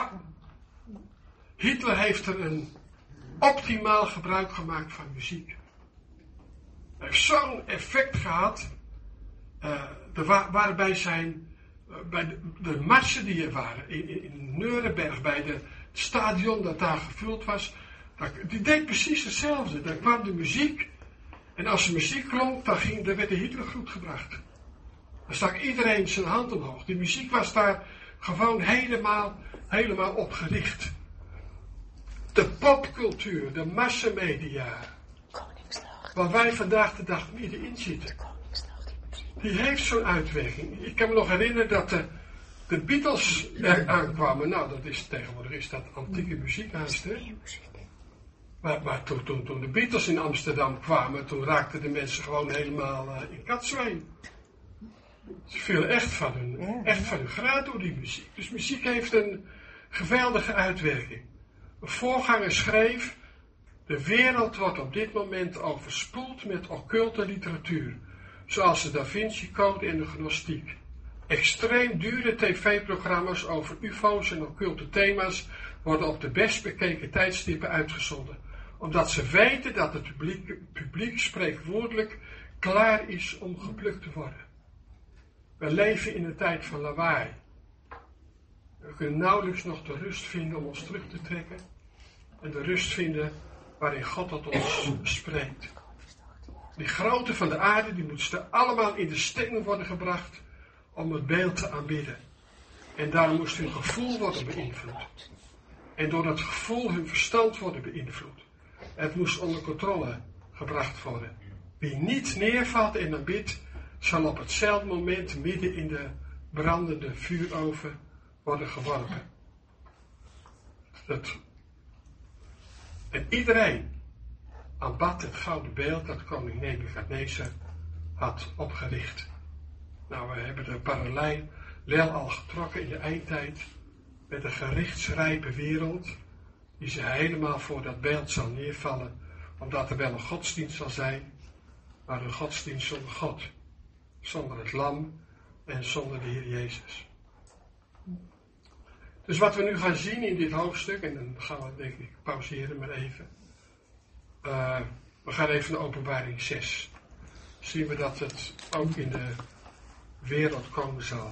A: Hitler heeft er een optimaal gebruik gemaakt van muziek. Hij heeft zo'n effect gehad, waarbij bij de marsen die er waren, in Nuremberg, bij het stadion dat daar gevuld was, die deed precies hetzelfde. Daar kwam de muziek, en als de muziek klonk, dan werd de Hitlergroet gebracht. Dan stak iedereen zijn hand omhoog. Die muziek was daar gewoon helemaal op gericht. De popcultuur, de massamedia, waar wij vandaag de dag middenin zitten, die heeft zo'n uitwerking. Ik kan me nog herinneren dat de Beatles er aankwamen. Nou, tegenwoordig is dat antieke muziekhuis, hè? Maar toen de Beatles in Amsterdam kwamen, toen raakten de mensen gewoon helemaal in katzwijn. Ze vielen echt van hun graad door die muziek. Dus muziek heeft een geweldige uitwerking. Een voorganger schreef: de wereld wordt op dit moment overspoeld met occulte literatuur, zoals de Da Vinci Code en de Gnostiek. Extreem dure tv-programma's over ufo's en occulte thema's worden op de best bekeken tijdstippen uitgezonden, omdat ze weten dat het publiek spreekwoordelijk klaar is om geplukt te worden. We leven in een tijd van lawaai. We kunnen nauwelijks nog de rust vinden om ons terug te trekken en de rust vinden waarin God tot ons spreekt. Die grootte van de aarde, die moesten allemaal in de stemming worden gebracht om het beeld te aanbidden. En daarom moest hun gevoel worden beïnvloed. En door dat gevoel hun verstand worden beïnvloed. Het moest onder controle gebracht worden. Wie niet neervalt en aanbidt, zal op hetzelfde moment midden in de brandende vuuroven worden geworpen. En iedereen aanbad het gouden beeld dat koning Nebukadnezar had opgericht. Nou, we hebben de parallel al getrokken in de eindtijd met een gerichtsrijpe wereld die ze helemaal voor dat beeld zal neervallen, omdat er wel een godsdienst zal zijn, maar een godsdienst zonder God, zonder het lam en zonder de Heer Jezus. Dus wat we nu gaan zien in dit hoofdstuk, en dan gaan we denk ik pauzeren maar even. We gaan even naar Openbaring 6. Zien we dat het ook in de wereld komen zal.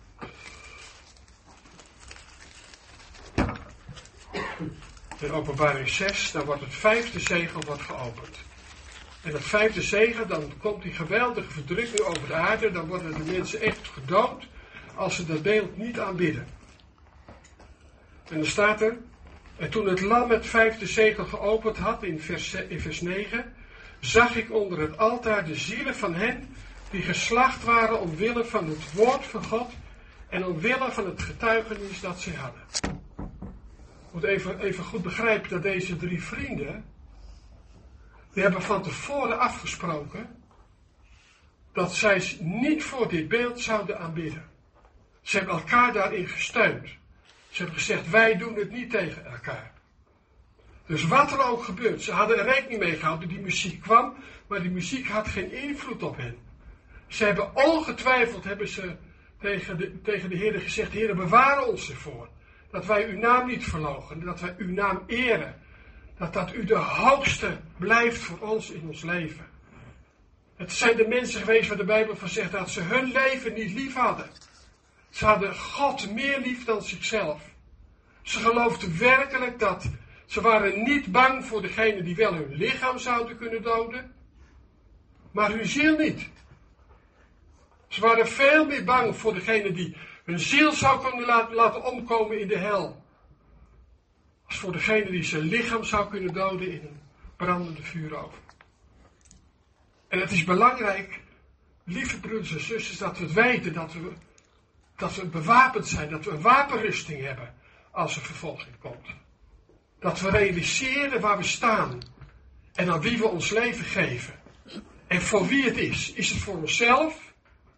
A: In Openbaring 6, dan wordt het 5e zegel geopend. En dat 5e zegel, dan komt die geweldige verdrukking over de aarde, dan worden de mensen echt gedood als ze dat beeld niet aanbidden. En dan staat er: en toen het lam het 5e zegel geopend had, in vers 9, zag ik onder het altaar de zielen van hen die geslacht waren omwille van het woord van God en omwille van het getuigenis dat zij hadden. Je moet even goed begrijpen dat deze 3 vrienden, die hebben van tevoren afgesproken dat zij niet voor dit beeld zouden aanbidden. Ze hebben elkaar daarin gesteund. Ze hebben gezegd: wij doen het niet tegen elkaar. Dus wat er ook gebeurt, ze hadden er rekening mee gehouden, die muziek kwam, maar die muziek had geen invloed op hen. Ze hebben ongetwijfeld tegen de Heer gezegd: Heer, bewaar ons ervoor. Dat wij uw naam niet verloochenen, dat wij uw naam eren. Dat u de hoogste blijft voor ons in ons leven. Het zijn de mensen geweest waar de Bijbel van zegt dat ze hun leven niet lief hadden. Ze hadden God meer lief dan zichzelf. Ze geloofden werkelijk dat ze waren niet bang voor degene die wel hun lichaam zouden kunnen doden, maar hun ziel niet. Ze waren veel meer bang voor degene die hun ziel zou kunnen laten omkomen in de hel, als voor degene die zijn lichaam zou kunnen doden in een brandende vuuroven. En het is belangrijk, lieve broeders en zusters, dat we het weten, dat we bewapend zijn, dat we een wapenrusting hebben als er vervolging komt. Dat we realiseren waar we staan en aan wie we ons leven geven. En voor wie het is. Is het voor onszelf?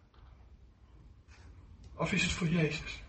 A: Of is het voor Jezus?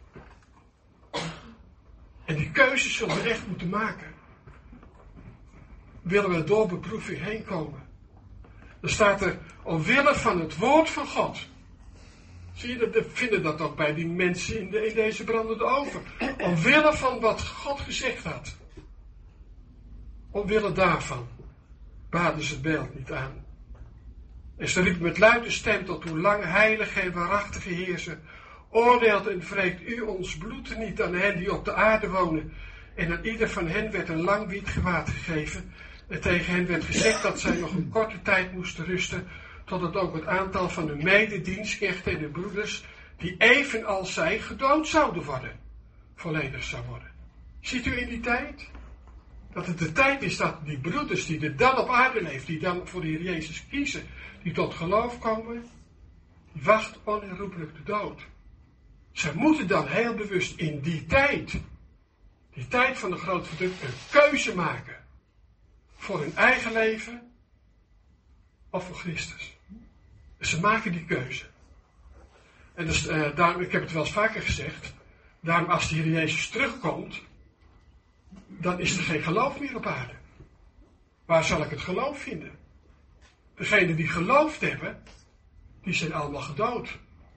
A: En die keuzes zullen we echt moeten maken. Willen we door beproeving heen komen? Dan staat er, omwille van het woord van God. Zie je, we vinden dat ook bij die mensen in deze brandende oven. Omwille van wat God gezegd had. Omwille daarvan baden ze het beeld niet aan. En ze riep met luide stem tot hoe lang heilige en waarachtige Heerser oordeelt en wreekt u ons bloed niet aan hen die op de aarde wonen. En aan ieder van hen werd een lang wit gewaad gegeven. En tegen hen werd gezegd dat zij nog een korte tijd moesten rusten, totdat ook het aantal van de mededienstknechten en de broeders, die evenals zij gedood zouden worden, volledig zou worden. Ziet u in die tijd? Dat het de tijd is dat die broeders die er dan op aarde leven, die dan voor de Heer Jezus kiezen, die tot geloof komen, die wacht onherroepelijk de dood. Zij moeten dan heel bewust in die tijd van de grote verdrukking, een keuze maken. Voor hun eigen leven of voor Christus. Dus ze maken die keuze. En dus, daarom, ik heb het wel eens vaker gezegd, daarom als de Heer Jezus terugkomt, dan is er geen geloof meer op aarde. Waar zal ik het geloof vinden? Degenen die geloofd hebben, die zijn allemaal gedood.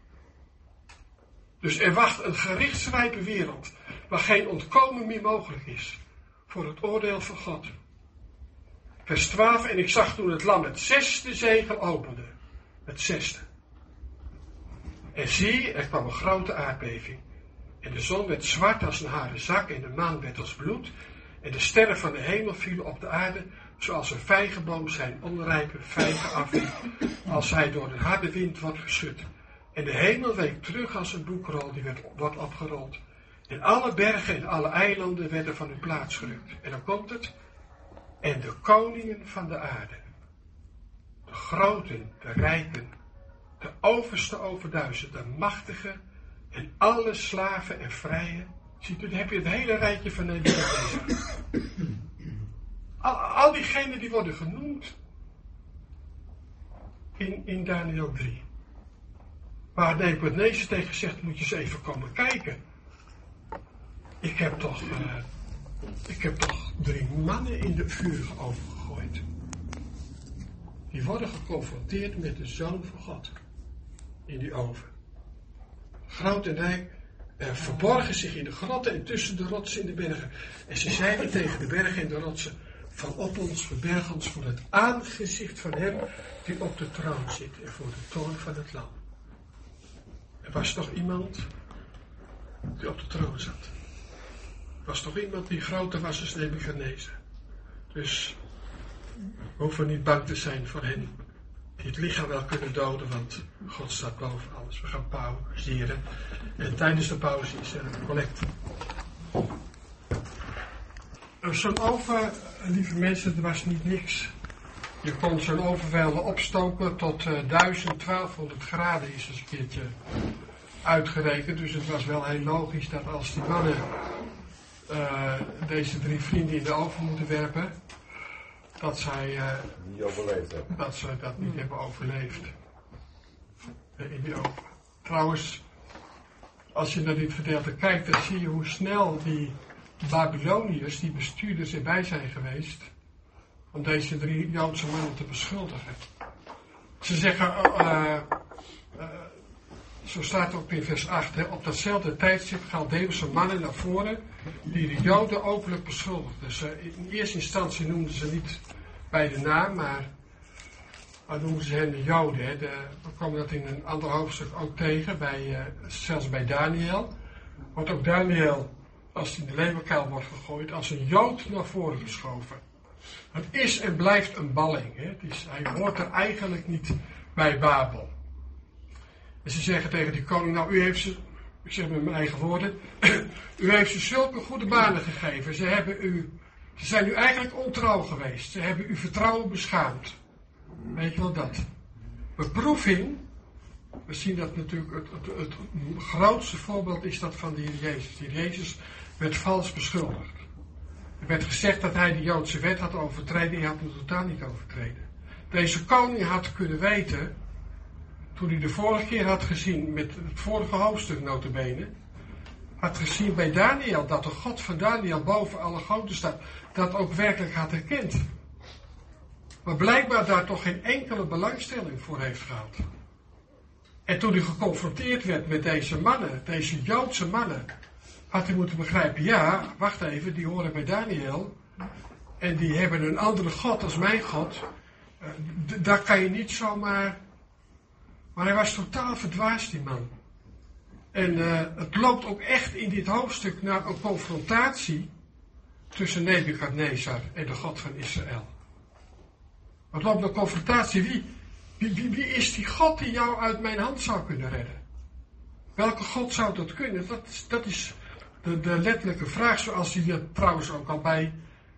A: Dus er wacht een gerichtsrijpe wereld, waar geen ontkomen meer mogelijk is, voor het oordeel van God. Vers 12, en ik zag toen het lam het 6e zegel opende. Het 6e. En zie, er kwam een grote aardbeving. En de zon werd zwart als een haren zak en de maan werd als bloed. En de sterren van de hemel vielen op de aarde, zoals een vijgenboom zijn onrijpe vijgen afwiet, als hij door de harde wind wordt geschud. En de hemel week terug als een boekrol die wordt opgerold. En alle bergen en alle eilanden werden van hun plaats gerukt. En dan komt het. En de koningen van de aarde, de groten, de rijken, de overste over 1000, de machtigen en alle slaven en vrije. Ziet u, dan heb je het hele rijtje van Nederland. Al diegenen die worden genoemd in Daniel 3. Waar Nebukadnezar tegen zegt, moet je eens even komen kijken. Ik heb toch 3 mannen in de vurige oven gegooid. Die worden geconfronteerd met de Zoon van God. In die oven. Groot en rijk verborgen zich in de grotten en tussen de rotsen in de bergen. En ze zeiden tegen de bergen en de rotsen, van op ons, verberg ons voor het aangezicht van hem die op de troon zit en voor de toorn van het lam. Er was toch iemand die op de troon zat. Er was toch iemand die groter was als Nebukadnezar. Dus we hoeven niet bang te zijn voor hen die het lichaam wel kunnen doden, want God staat boven alles. We gaan pauzeren. En tijdens de pauze is er een collecte. Zo'n oven, lieve mensen, er was niet niks. Je kon zo'n oven wel opstoken tot 1200 graden is eens een keertje uitgerekend. Dus het was wel heel logisch dat als die mannen deze 3 vrienden in de oven moeten werpen, dat zij
C: niet overleefd hebben.
A: Dat ze dat niet hebben overleefd. In die oven. Trouwens, als je naar dit gedeelte kijkt, dan zie je hoe snel die Babyloniërs, die bestuurders erbij zijn geweest om deze 3 Joodse mannen te beschuldigen. Ze zeggen, zo staat het ook in vers 8, hè, op datzelfde tijdstip Galdeeuwse mannen naar voren die de Joden openlijk beschuldigden. Dus in eerste instantie noemden ze niet bij de naam, maar dan noemen ze hen de Joden. Hè. We komen dat in een ander hoofdstuk ook tegen, zelfs bij Daniel. Wordt ook Daniel, als hij in de leeuwenkuil wordt gegooid, als een Jood naar voren geschoven. Het is en blijft een balling. Hè. Hij hoort er eigenlijk niet bij Babel. En ze zeggen tegen die koning, nou u heeft ze, ik zeg met mijn eigen woorden, u heeft ze zulke goede banen gegeven. Ze zijn u eigenlijk ontrouw geweest. Ze hebben uw vertrouwen beschaamd. Weet je wel dat? Beproeving, we zien dat natuurlijk, het grootste voorbeeld is dat van de Heer Jezus. De Heer Jezus werd vals beschuldigd. Er werd gezegd dat hij de Joodse wet had overtreden, hij had hem totaal niet overtreden. Deze koning had kunnen weten, toen hij de vorige keer had gezien, met het vorige hoofdstuk nota bene, had gezien bij Daniel, dat de God van Daniel boven alle goden staat, dat ook werkelijk had erkend. Maar blijkbaar daar toch geen enkele belangstelling voor heeft gehad. En toen hij geconfronteerd werd met deze mannen, deze Joodse mannen, had hij moeten begrijpen, ja, wacht even, die horen bij Daniel. En die hebben een andere God als mijn God. Daar kan je niet zomaar... Maar hij was totaal verdwaasd, die man. En het loopt ook echt in dit hoofdstuk naar een confrontatie tussen Nebukadnezar en de God van Israël. Het loopt naar een confrontatie. Wie is die God die jou uit mijn hand zou kunnen redden? Welke God zou dat kunnen? Dat is de letterlijke vraag, zoals die trouwens ook al bij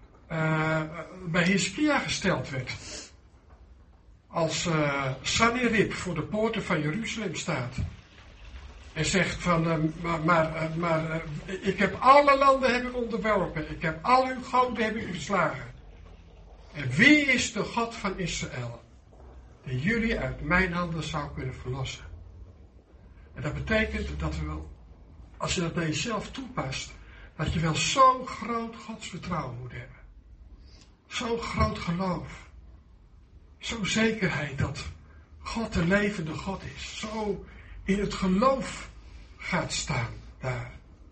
A: Hizkia gesteld werd. Als Sanherib voor de poorten van Jeruzalem staat. En zegt van, ik heb alle landen onderworpen. Ik heb al uw goden verslagen. En wie is de God van Israël? Die jullie uit mijn handen zou kunnen verlossen. En dat betekent dat we wel, als je dat naar jezelf toepast, dat je wel zo'n groot godsvertrouwen moet hebben. Zo'n groot geloof. Zo'n zekerheid dat God de levende God is. Zo in het geloof gaat staan daar.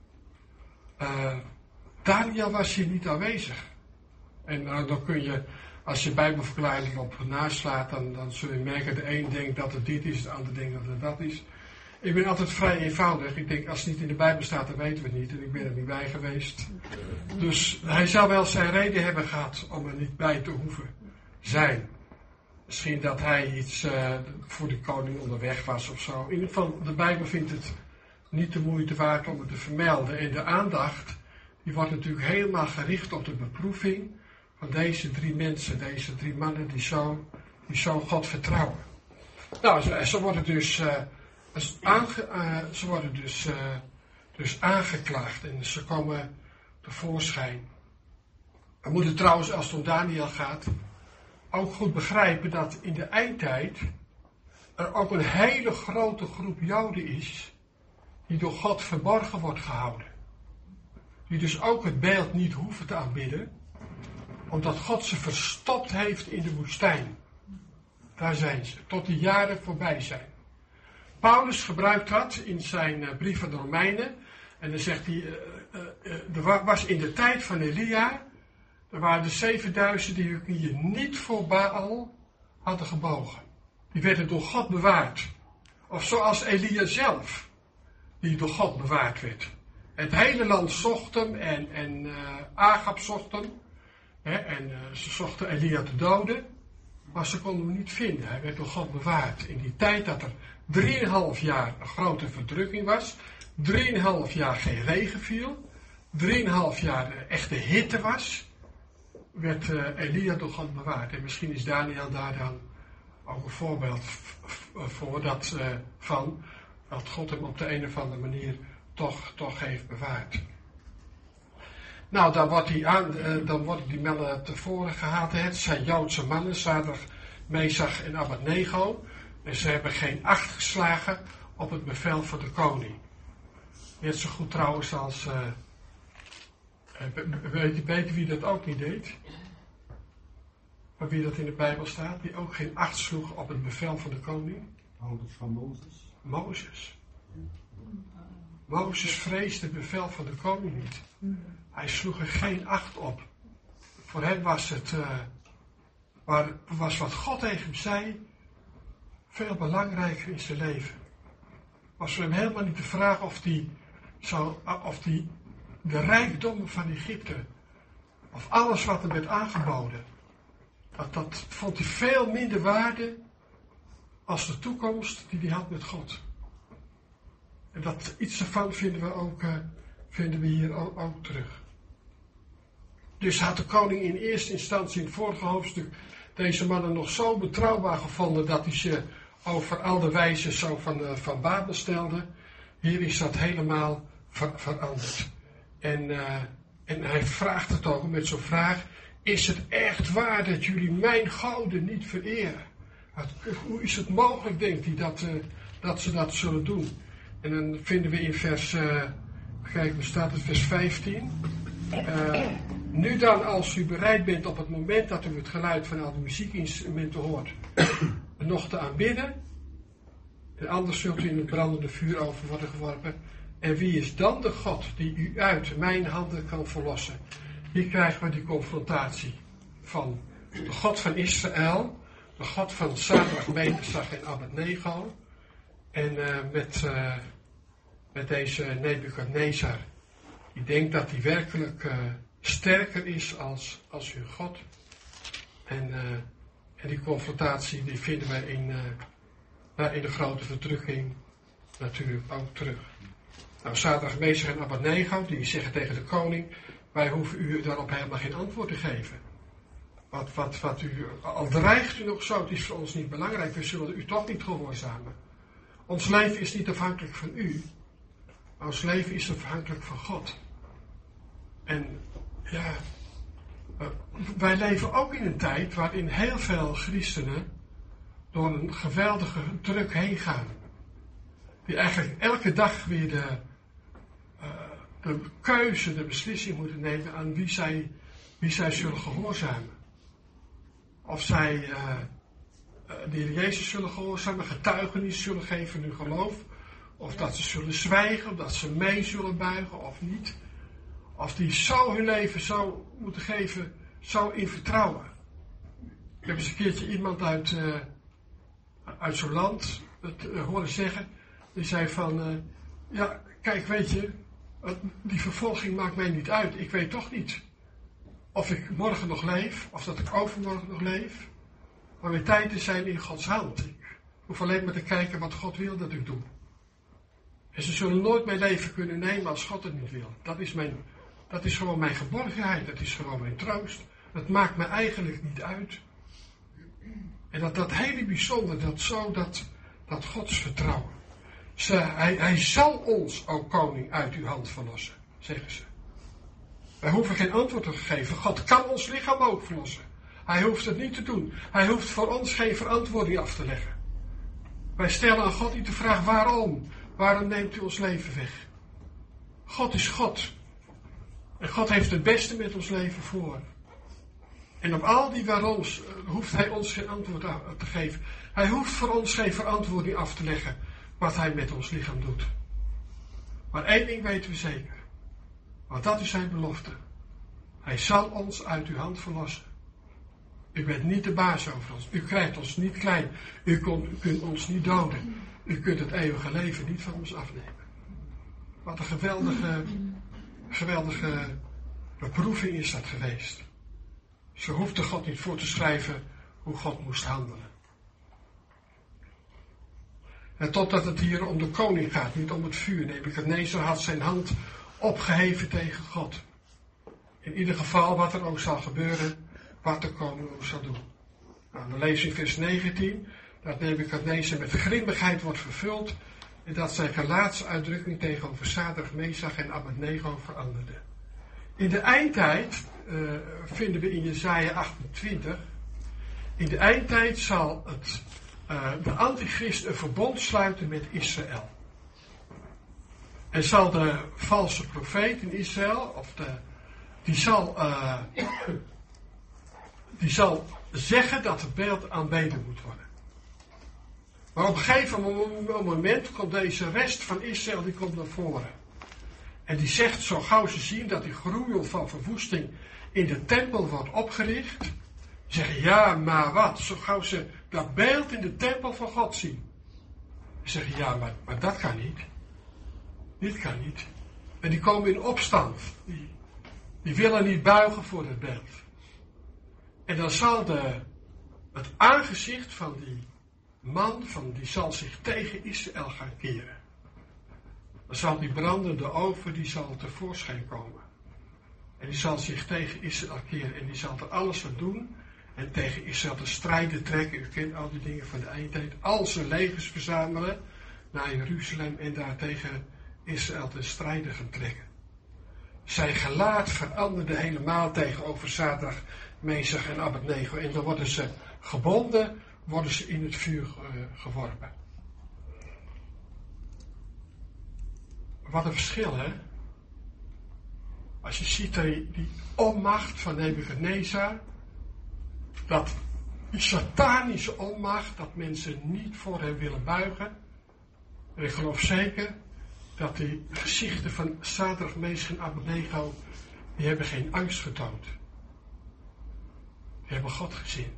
A: Daniel was hier niet aanwezig. En dan kun je, als je Bijbelverklaring op naslaat, dan zul je merken, de een denkt dat het dit is, de ander denkt dat het dat is. Ik ben altijd vrij eenvoudig. Ik denk, als het niet in de Bijbel staat, dan weten we het niet. En ik ben er niet bij geweest. Dus hij zou wel zijn reden hebben gehad om er niet bij te hoeven zijn. Misschien dat hij iets voor de koning onderweg was of zo. In ieder geval, de Bijbel vindt het niet de moeite waard om het te vermelden. En de aandacht, die wordt natuurlijk helemaal gericht op de beproeving van deze drie mensen, deze drie mannen die zo God vertrouwen. Nou, ze worden dus aangeklaagd en ze komen tevoorschijn. We moeten trouwens, als het om Daniel gaat, ook goed begrijpen dat in de eindtijd er ook een hele grote groep Joden is die door God verborgen wordt gehouden. Die dus ook het beeld niet hoeven te aanbidden, omdat God ze verstopt heeft in de woestijn. Daar zijn ze, tot de jaren voorbij zijn. Paulus gebruikt dat in zijn brief aan de Romeinen. En dan zegt hij, er was in de tijd van Elia, er waren de 7000 die hun knieën niet voor Baal hadden gebogen. Die werden door God bewaard. Of zoals Elia zelf, die door God bewaard werd. Het hele land zocht hem en Agab zocht hem. En ze zochten Elia te doden. Maar ze konden hem niet vinden. Hij werd door God bewaard. In die tijd dat er 3,5 jaar een grote verdrukking was. 3,5 jaar geen regen viel. 3,5 jaar echte hitte was. Werd Elia door God bewaard. En misschien is Daniel daar dan ook een voorbeeld voor van dat God hem op de een of andere manier toch heeft bewaard. Nou, dan worden die mannen tevoren gehaald. Het zijn Joodse mannen, Sadrach, Mesach en Abednego. En ze hebben geen acht geslagen op het bevel van de koning. Net zo goed trouwens als... weet je wie dat ook niet deed? Maar wie dat in de Bijbel staat? Die ook geen acht sloeg op het bevel van de koning?
B: Ouders van Mozes.
A: Mozes. Mozes vreesde het bevel van de koning niet. Hij sloeg er geen acht op. Voor hem was het Maar was wat God tegen hem zei veel belangrijker in zijn leven. Was voor hem helemaal niet de vraag of hij de rijkdommen van Egypte, of alles wat hem werd aangeboden, dat vond hij veel minder waarde als de toekomst die hij had met God. En dat iets daarvan vinden we hier ook terug. Dus had de koning in eerste instantie in het vorige hoofdstuk deze mannen nog zo betrouwbaar gevonden dat hij ze over al de wijzen zo van Babel stelde. Hier is dat helemaal veranderd. En hij vraagt het ook met zo'n vraag: is het echt waar dat jullie mijn goden niet vereren? Hoe is het mogelijk, denkt hij, dat ze dat zullen doen? En dan vinden we in vers 15. Nu dan, als u bereid bent op het moment dat u het geluid van al de muziekinstrumenten hoort, nog te aanbidden, en anders zult u in het brandende vuur over worden geworpen. En wie is dan de God die u uit mijn handen kan verlossen? Hier krijgen we die confrontatie van de God van Israël, de God van Sadrach, Mesach en Abednego, en met deze Nebukadnezar. Die denkt dat hij werkelijk sterker is als hun God. En die confrontatie die vinden we in de grote verdrukking natuurlijk ook terug. Nou, Sadrach, Mesach en Abednego, die zeggen tegen de koning: wij hoeven u daarop helemaal geen antwoord te geven. Wat u, al dreigt u nog zo, het is voor ons niet belangrijk, we zullen u toch niet gehoorzamen. Ons leven is niet afhankelijk van u, maar ons leven is afhankelijk van God. En ja, wij leven ook in een tijd waarin heel veel christenen door een geweldige druk heen gaan. Die eigenlijk elke dag weer de keuze, de beslissing moeten nemen aan wie zij zullen gehoorzamen. Of zij de Heer Jezus zullen gehoorzamen, getuigenis zullen geven van hun geloof. Of dat ze zullen zwijgen, of dat ze mee zullen buigen of niet. Of die zo hun leven zo moeten geven, zo in vertrouwen. Ik heb eens een keertje iemand uit zo'n land horen zeggen. Die zei van, ja, kijk, weet je, die vervolging maakt mij niet uit. Ik weet toch niet of ik morgen nog leef, of dat ik overmorgen nog leef. Maar mijn tijden zijn in Gods hand. Ik hoef alleen maar te kijken wat God wil dat ik doe. En ze zullen nooit mijn leven kunnen nemen als God het niet wil. Dat is gewoon mijn geborgenheid, dat is gewoon mijn troost. Dat maakt me eigenlijk niet uit. En dat hele bijzonder, dat Gods vertrouwen. Hij zal ons, o koning, uit uw hand verlossen, zeggen ze. Wij hoeven geen antwoord te geven. God kan ons lichaam ook verlossen. Hij hoeft het niet te doen. Hij hoeft voor ons geen verantwoording af te leggen. Wij stellen aan God niet de vraag waarom. Waarom neemt u ons leven weg? God is God. En God heeft het beste met ons leven voor. En op al die waaroms hoeft hij ons geen antwoord te geven. Hij hoeft voor ons geen verantwoording af te leggen wat hij met ons lichaam doet. Maar één ding weten we zeker. Want dat is zijn belofte. Hij zal ons uit uw hand verlossen. U bent niet de baas over ons. U krijgt ons niet klein. U kunt ons niet doden. U kunt het eeuwige leven niet van ons afnemen. Wat een geweldige beproeving is dat geweest. Ze hoefde God niet voor te schrijven hoe God moest handelen. En totdat het hier om de koning gaat, niet om het vuur. Nebukadnezar had zijn hand opgeheven tegen God. In ieder geval wat er ook zal gebeuren, wat de koning ook zal doen. Nou, we lezen in vers 19 dat Nebukadnezar met grimmigheid wordt vervuld en dat zijn gelaatsuitdrukking tegenover Sadrach, Mesach en Abednego veranderde. In de eindtijd vinden we in Jesaja 28. In de eindtijd zal de antichrist een verbond sluiten met Israël. En zal de valse profeet in Israël, die zal zeggen dat het beeld aanbeden moet worden. Maar op een gegeven moment komt deze rest van Israël, die komt naar voren. En die zegt, zo gauw ze zien dat die gruwel van verwoesting in de tempel wordt opgericht, Zeggen, ja, maar wat? Zo gauw ze dat beeld in de tempel van God zien. Zeggen, ja, maar dat kan niet. Dit kan niet. En die komen in opstand. Die willen niet buigen voor het beeld. En dan zal het aangezicht van die man, die zal zich tegen Israël gaan keren. Dan zal die brandende oven, die zal tevoorschijn komen. En die zal zich tegen Israël keren. En die zal er alles aan doen. En tegen Israël te strijden trekken. U kent al die dingen van de eindtijd. Al zijn legers verzamelen naar Jeruzalem. En daar tegen Israël te strijden gaan trekken. Zijn gelaat veranderde helemaal tegenover Sadrach, Mesach en Abednego. En dan worden ze gebonden, worden ze in het vuur geworpen. Wat een verschil, hè? Als je ziet die onmacht van Nebukadnezar, die satanische onmacht, dat mensen niet voor hem willen buigen. En ik geloof zeker dat die gezichten van Sadrach, Mesach en Abednego, die hebben geen angst getoond. Die hebben God gezien.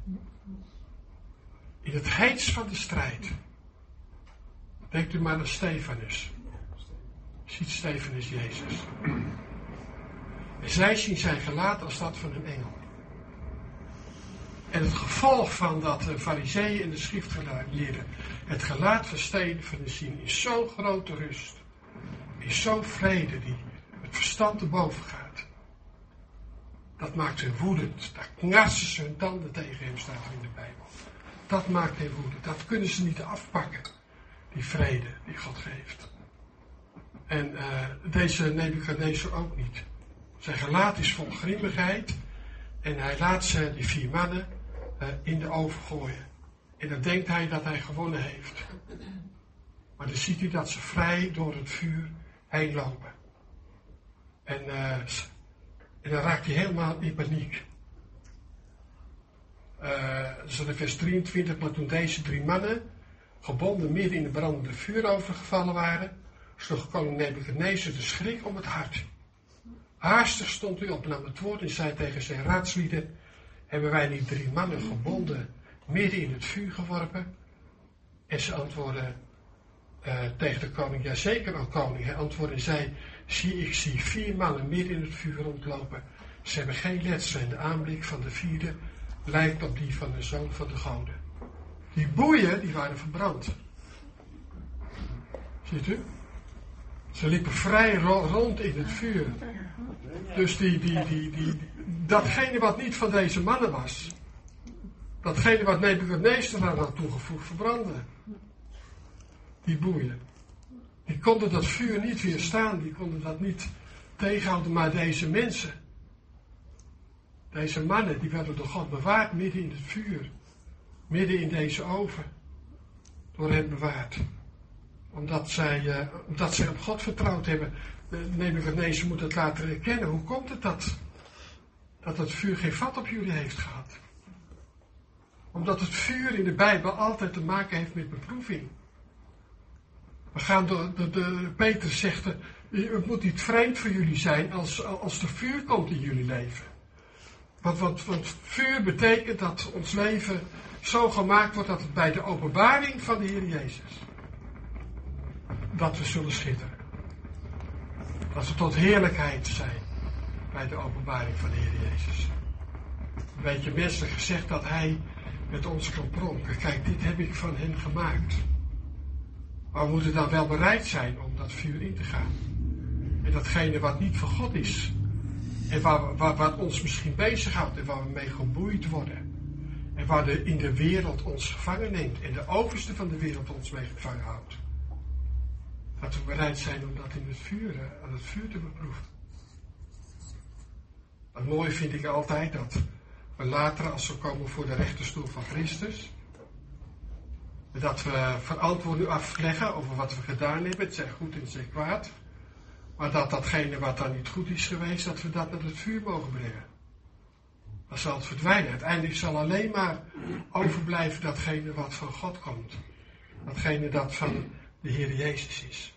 A: In het heets van de strijd. Denkt u maar aan Stefanus. Ziet Stefanus Jezus. En zij zien zijn gelaat als dat van een engel. En het gevolg van dat de farizeeën en de schriftgeleerden het gelaat van Stefanus zien is zo'n grote rust. Is zo'n vrede die het verstand te boven gaat. Dat maakt hen woedend. Daar knarsen ze hun tanden tegen hem, staat er in de Bijbel. Dat maakt hen woedend. Dat kunnen ze niet afpakken. Die vrede die God geeft. En deze Nebukadnezar ook niet. Zijn gelaat is vol grimmigheid. En hij laat ze, die 4 mannen, in de oven gooien. En dan denkt hij dat hij gewonnen heeft. Maar dan ziet hij dat ze vrij door het vuur heen lopen. En dan raakt hij helemaal in paniek. Dus in vers 23, maar toen deze 3 mannen, gebonden midden in de brandende vuuroven gevallen waren, sloeg koning Nebukadnezar de schrik om het hart. Haastig stond hij op, nam het woord en zei tegen zijn raadslieden, hebben wij niet 3 mannen gebonden midden in het vuur geworpen? En ze antwoordden tegen de koning, ja zeker, o koning. Hij antwoordde en zei, ik zie 4 mannen midden in het vuur rondlopen. Ze hebben geen letsel en de aanblik van de 4e lijkt op die van de zoon van de goden. Die boeien, die waren verbrand. Ziet u? Ze liepen vrij rond in het vuur. Dus datgene wat niet van deze mannen was, datgene wat Nebukadnezar had toegevoegd, verbrandde. Die boeien. Die konden dat vuur niet weerstaan, die konden dat niet tegenhouden, maar deze mensen, deze mannen, die werden door God bewaard midden in het vuur, midden in deze oven, door hem bewaard. Omdat zij op God vertrouwd hebben. Nebukadnezar moet het laten erkennen. Hoe komt het dat het vuur geen vat op jullie heeft gehad? Omdat het vuur in de Bijbel altijd te maken heeft met beproeving. We gaan Peter zegt, het moet niet vreemd voor jullie zijn als er vuur komt in jullie leven. Want vuur betekent dat ons leven zo gemaakt wordt dat het bij de openbaring van de Heer Jezus, dat we zullen schitteren. Dat we tot heerlijkheid zijn bij de openbaring van de Heer Jezus. Een beetje menselijk gezegd dat Hij met ons kan pronken. Kijk, dit heb ik van hen gemaakt. Maar we moeten dan wel bereid zijn om dat vuur in te gaan. En datgene wat niet van God is. En wat ons misschien bezighoudt. En waar we mee geboeid worden. En waar in de wereld ons gevangen neemt. En de overste van de wereld ons mee gevangen houdt. Dat we bereid zijn om dat aan het vuur te beproeven. Het mooie vind ik altijd dat we later, als we komen voor de rechterstoel van Christus, dat we verantwoording afleggen over wat we gedaan hebben. Het zij goed en het zij kwaad. Maar datgene wat dan niet goed is geweest, dat we dat naar het vuur mogen brengen. Dan zal het verdwijnen. Uiteindelijk zal alleen maar overblijven datgene wat van God komt. Datgene dat van de Heer Jezus is.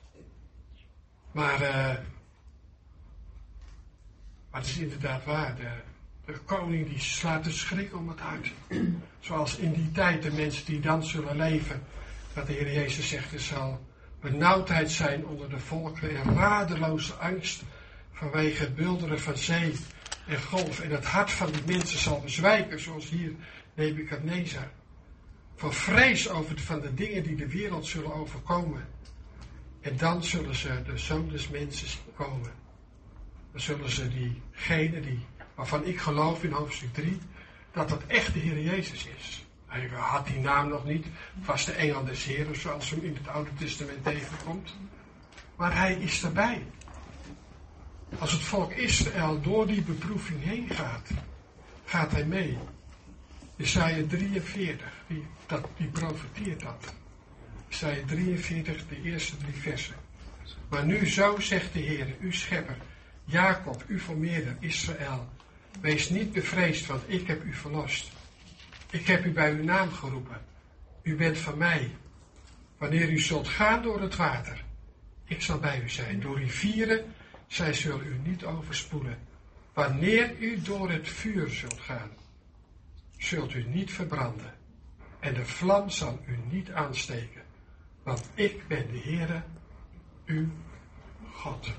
A: Maar het is inderdaad waar. De koning die slaat de schrik om het hart. Zoals in die tijd de mensen die dan zullen leven. Dat de Heer Jezus zegt, er zal benauwdheid zijn onder de volkeren en radeloze angst vanwege het bulderen van zee en golf. En het hart van die mensen zal bezwijken, zoals hier Nebukadnezar. Van vrees van de dingen die de wereld zullen overkomen. En dan zullen ze de Zoon des Mensen komen. Dan zullen ze diegene waarvan ik geloof in hoofdstuk 3, dat dat echt de Heer Jezus is. Hij had die naam nog niet. Het was de engel des Heren, zoals hem in het Oude Testament tegenkomt. Maar hij is erbij. Als het volk Israël door die beproeving heen gaat hij mee. Jesaja 43, die profeteert dat. Jesaja 43, de eerste 3 versen. Maar nu zo zegt de Heer, uw schepper, Jacob, uw vermeerder, Israël. Wees niet bevreesd, want ik heb u verlost. Ik heb u bij uw naam geroepen. U bent van mij. Wanneer u zult gaan door het water, ik zal bij u zijn. Door rivieren, zij zullen u niet overspoelen. Wanneer u door het vuur zult gaan, zult u niet verbranden. En de vlam zal u niet aansteken. Want ik ben de Heere, uw God.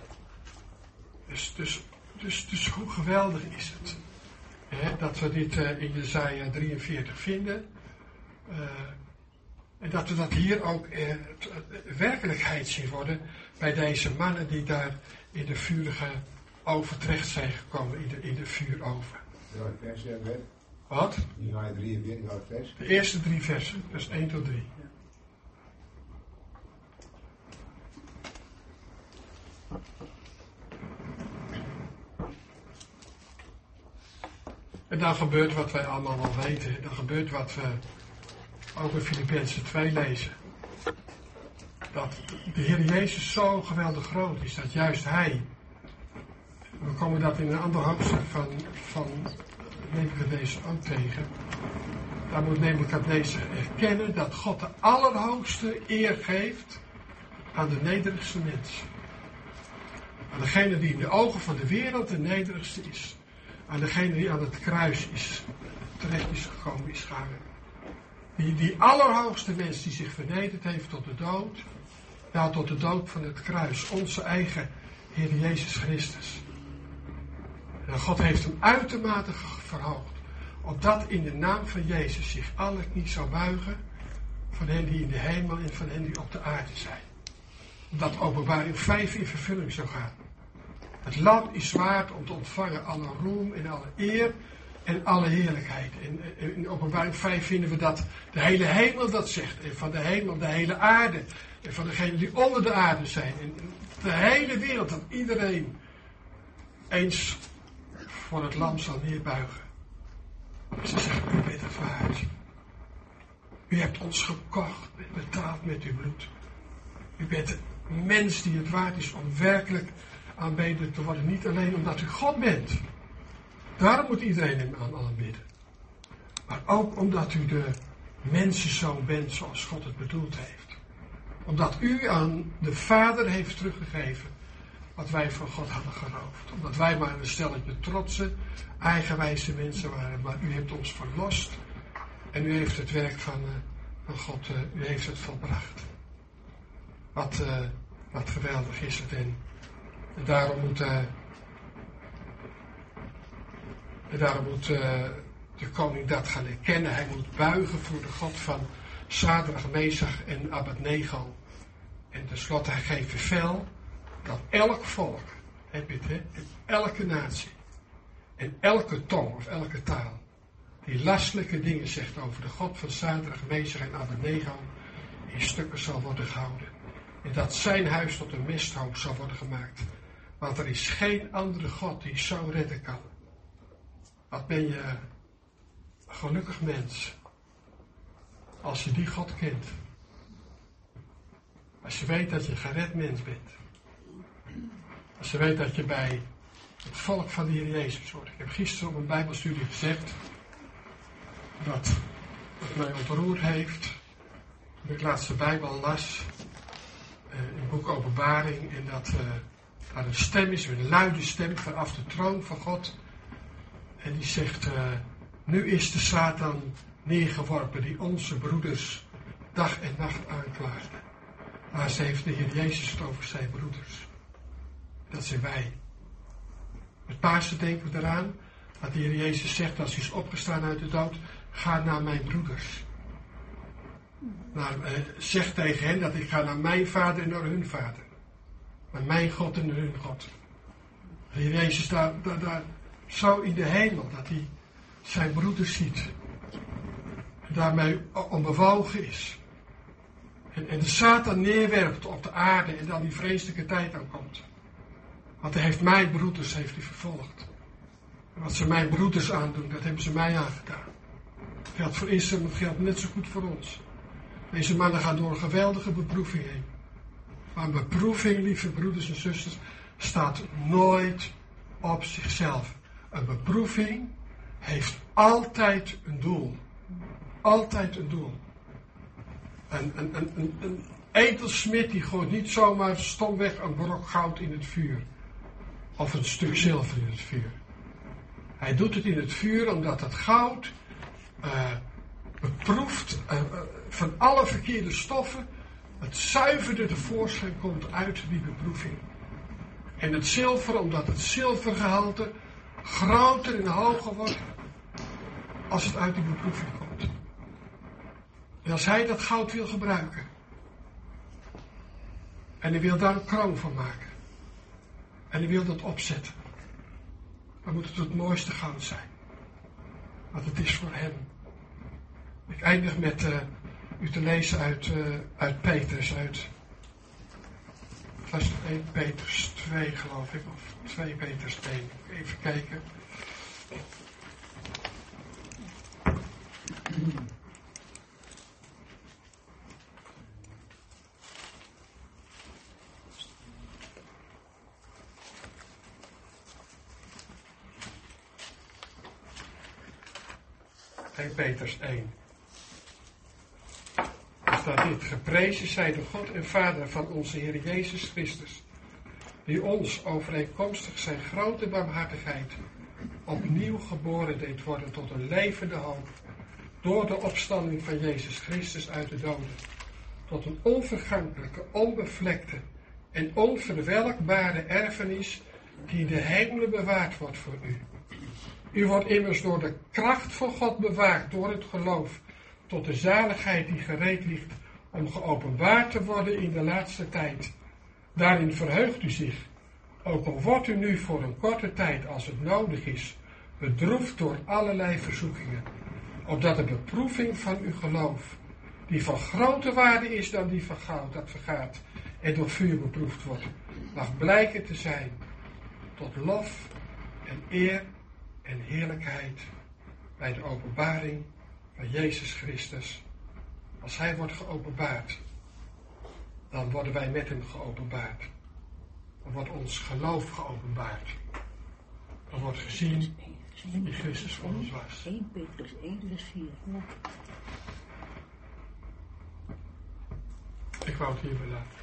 A: Dus hoe geweldig is het? Dat we dit in Jesaja 43 vinden. En dat we dat hier ook werkelijkheid zien worden bij deze mannen die daar in de vurige oven terecht zijn gekomen, in de vuuroven.
B: Welk vers jij weet?
A: Wat?
B: Jesaja 43, welk vers?
A: De eerste 3 versen, vers 1 tot 3. En dan gebeurt wat wij allemaal wel weten. Dan gebeurt wat we ook in Filippenzen 2 lezen. Dat de Heer Jezus zo geweldig groot is. Dat juist Hij. We komen dat in een ander hoofdstuk van Nebukadnezar ook tegen. Daar moet Nebukadnezar erkennen dat God de allerhoogste eer geeft aan de nederigste mens. Aan degene die in de ogen van de wereld de nederigste is. Aan degene die aan het kruis terecht is gekomen, is gehangen. Die allerhoogste mens die zich vernederd heeft tot de dood. Ja, tot de dood van het kruis. Onze eigen Heer Jezus Christus. En God heeft hem uitermate verhoogd. Opdat in de naam van Jezus zich alle knie zou buigen. Van hen die in de hemel en van hen die op de aarde zijn. Opdat Openbaring 5 in vervulling zou gaan. Het lam is waard om te ontvangen alle roem en alle eer en alle heerlijkheid. En in Openbaring 5 vinden we dat de hele hemel dat zegt. En van de hemel de hele aarde. En van degenen die onder de aarde zijn. En de hele wereld, dat iedereen eens voor het lam zal neerbuigen. Ze zeggen, u bent het waard. U hebt ons gekocht, betaald met uw bloed. U bent een mens die het waard is om werkelijk aanbeden te worden. Niet alleen omdat u God bent. Daarom moet iedereen hem aanbidden. Maar ook omdat u de mensenzoon bent zoals God het bedoeld heeft. Omdat u aan de Vader heeft teruggegeven wat wij van God hadden geroofd. Omdat wij maar een stelletje trotse, eigenwijze mensen waren. Maar u hebt ons verlost. En u heeft het werk van God, u heeft het volbracht. Wat geweldig is het. En daarom moet de koning dat gaan erkennen. Hij moet buigen voor de God van Sadrach, Mesach en Abednego. En tenslotte hij geeft bevel dat elk volk, heb je het, hè, en elke natie en elke tong of elke taal die lastelijke dingen zegt over de God van Sadrach, Mesach en Abednego in stukken zal worden gehouden. En dat zijn huis tot een mesthoop zal worden gemaakt. Want er is geen andere God die zo redden kan. Wat ben je een gelukkig mens als je die God kent. Als je weet dat je een gered mens bent. Als je weet dat je bij het volk van de Heer Jezus hoort. Ik heb gisteren op een bijbelstudie gezegd dat het mij ontroerd heeft. Toen ik laatst de Bijbel las in het boek Openbaring en dat daar een stem is, een luide stem vanaf de troon van God. En die zegt, nu is de Satan neergeworpen die onze broeders dag en nacht aanklaagde. Maar ze heeft de Heer Jezus het over zijn broeders. Dat zijn wij. Met Pasen denken we eraan dat de Heer Jezus zegt als hij is opgestaan uit de dood, ga naar mijn broeders. Zeg tegen hen dat ik ga naar mijn vader en naar hun vader. Naar mijn God en naar hun God. De Heer Jezus daar zo in de hemel dat hij zijn broeders ziet. En daarmee onbewogen is. En de Satan neerwerpt op de aarde en dan die vreselijke tijd aankomt. Want hij heeft mijn broeders vervolgd. En wat ze mijn broeders aandoen, dat hebben ze mij aangedaan. Dat geldt voor Israël, dat geldt net zo goed voor ons. Deze mannen gaan door een geweldige beproeving heen. Maar een beproeving, lieve broeders en zusters, staat nooit op zichzelf. Een beproeving heeft altijd een doel. Altijd een doel. Een edelsmid die gooit niet zomaar stomweg een brok goud in het vuur. Of een stuk zilver in het vuur. Hij doet het in het vuur omdat het goud beproefd van alle verkeerde stoffen. Het zuiverde tevoorschijn komt uit die beproeving. En het zilver, omdat het zilvergehalte groter en hoger wordt als het uit die beproeving komt. En als hij dat goud wil gebruiken en hij wil daar een kroon van maken en hij wil dat opzetten, dan moet het mooiste goud zijn. Want het is voor hem. Ik eindig met u te lezen uit Petrus, uit 1 Petrus 2 geloof ik, of 2 Petrus 1. Even kijken. Petrus 1. Er staat dit: geprezen zij de God en Vader van onze Heer Jezus Christus, die ons overeenkomstig zijn grote barmhartigheid opnieuw geboren deed worden tot een levende hoop door de opstanding van Jezus Christus uit de doden, tot een onvergankelijke, onbevlekte en onverwelkbare erfenis die in de hemelen bewaard wordt voor u. U wordt immers door de kracht van God bewaard, door het geloof, tot de zaligheid die gereed ligt om geopenbaard te worden in de laatste tijd. Daarin verheugt u zich, ook al wordt u nu voor een korte tijd, als het nodig is, bedroefd door allerlei verzoekingen, opdat de beproeving van uw geloof, die van groter waarde is dan die van goud dat vergaat en door vuur beproefd wordt, mag blijken te zijn tot lof en eer en heerlijkheid bij de openbaring van Jezus Christus. Als hij wordt geopenbaard, dan worden wij met hem geopenbaard. Dan wordt ons geloof geopenbaard. Dan wordt gezien wie Christus voor ons was.
C: 1 Petrus 1 vers 4.
A: Ik wou het hierbij laten.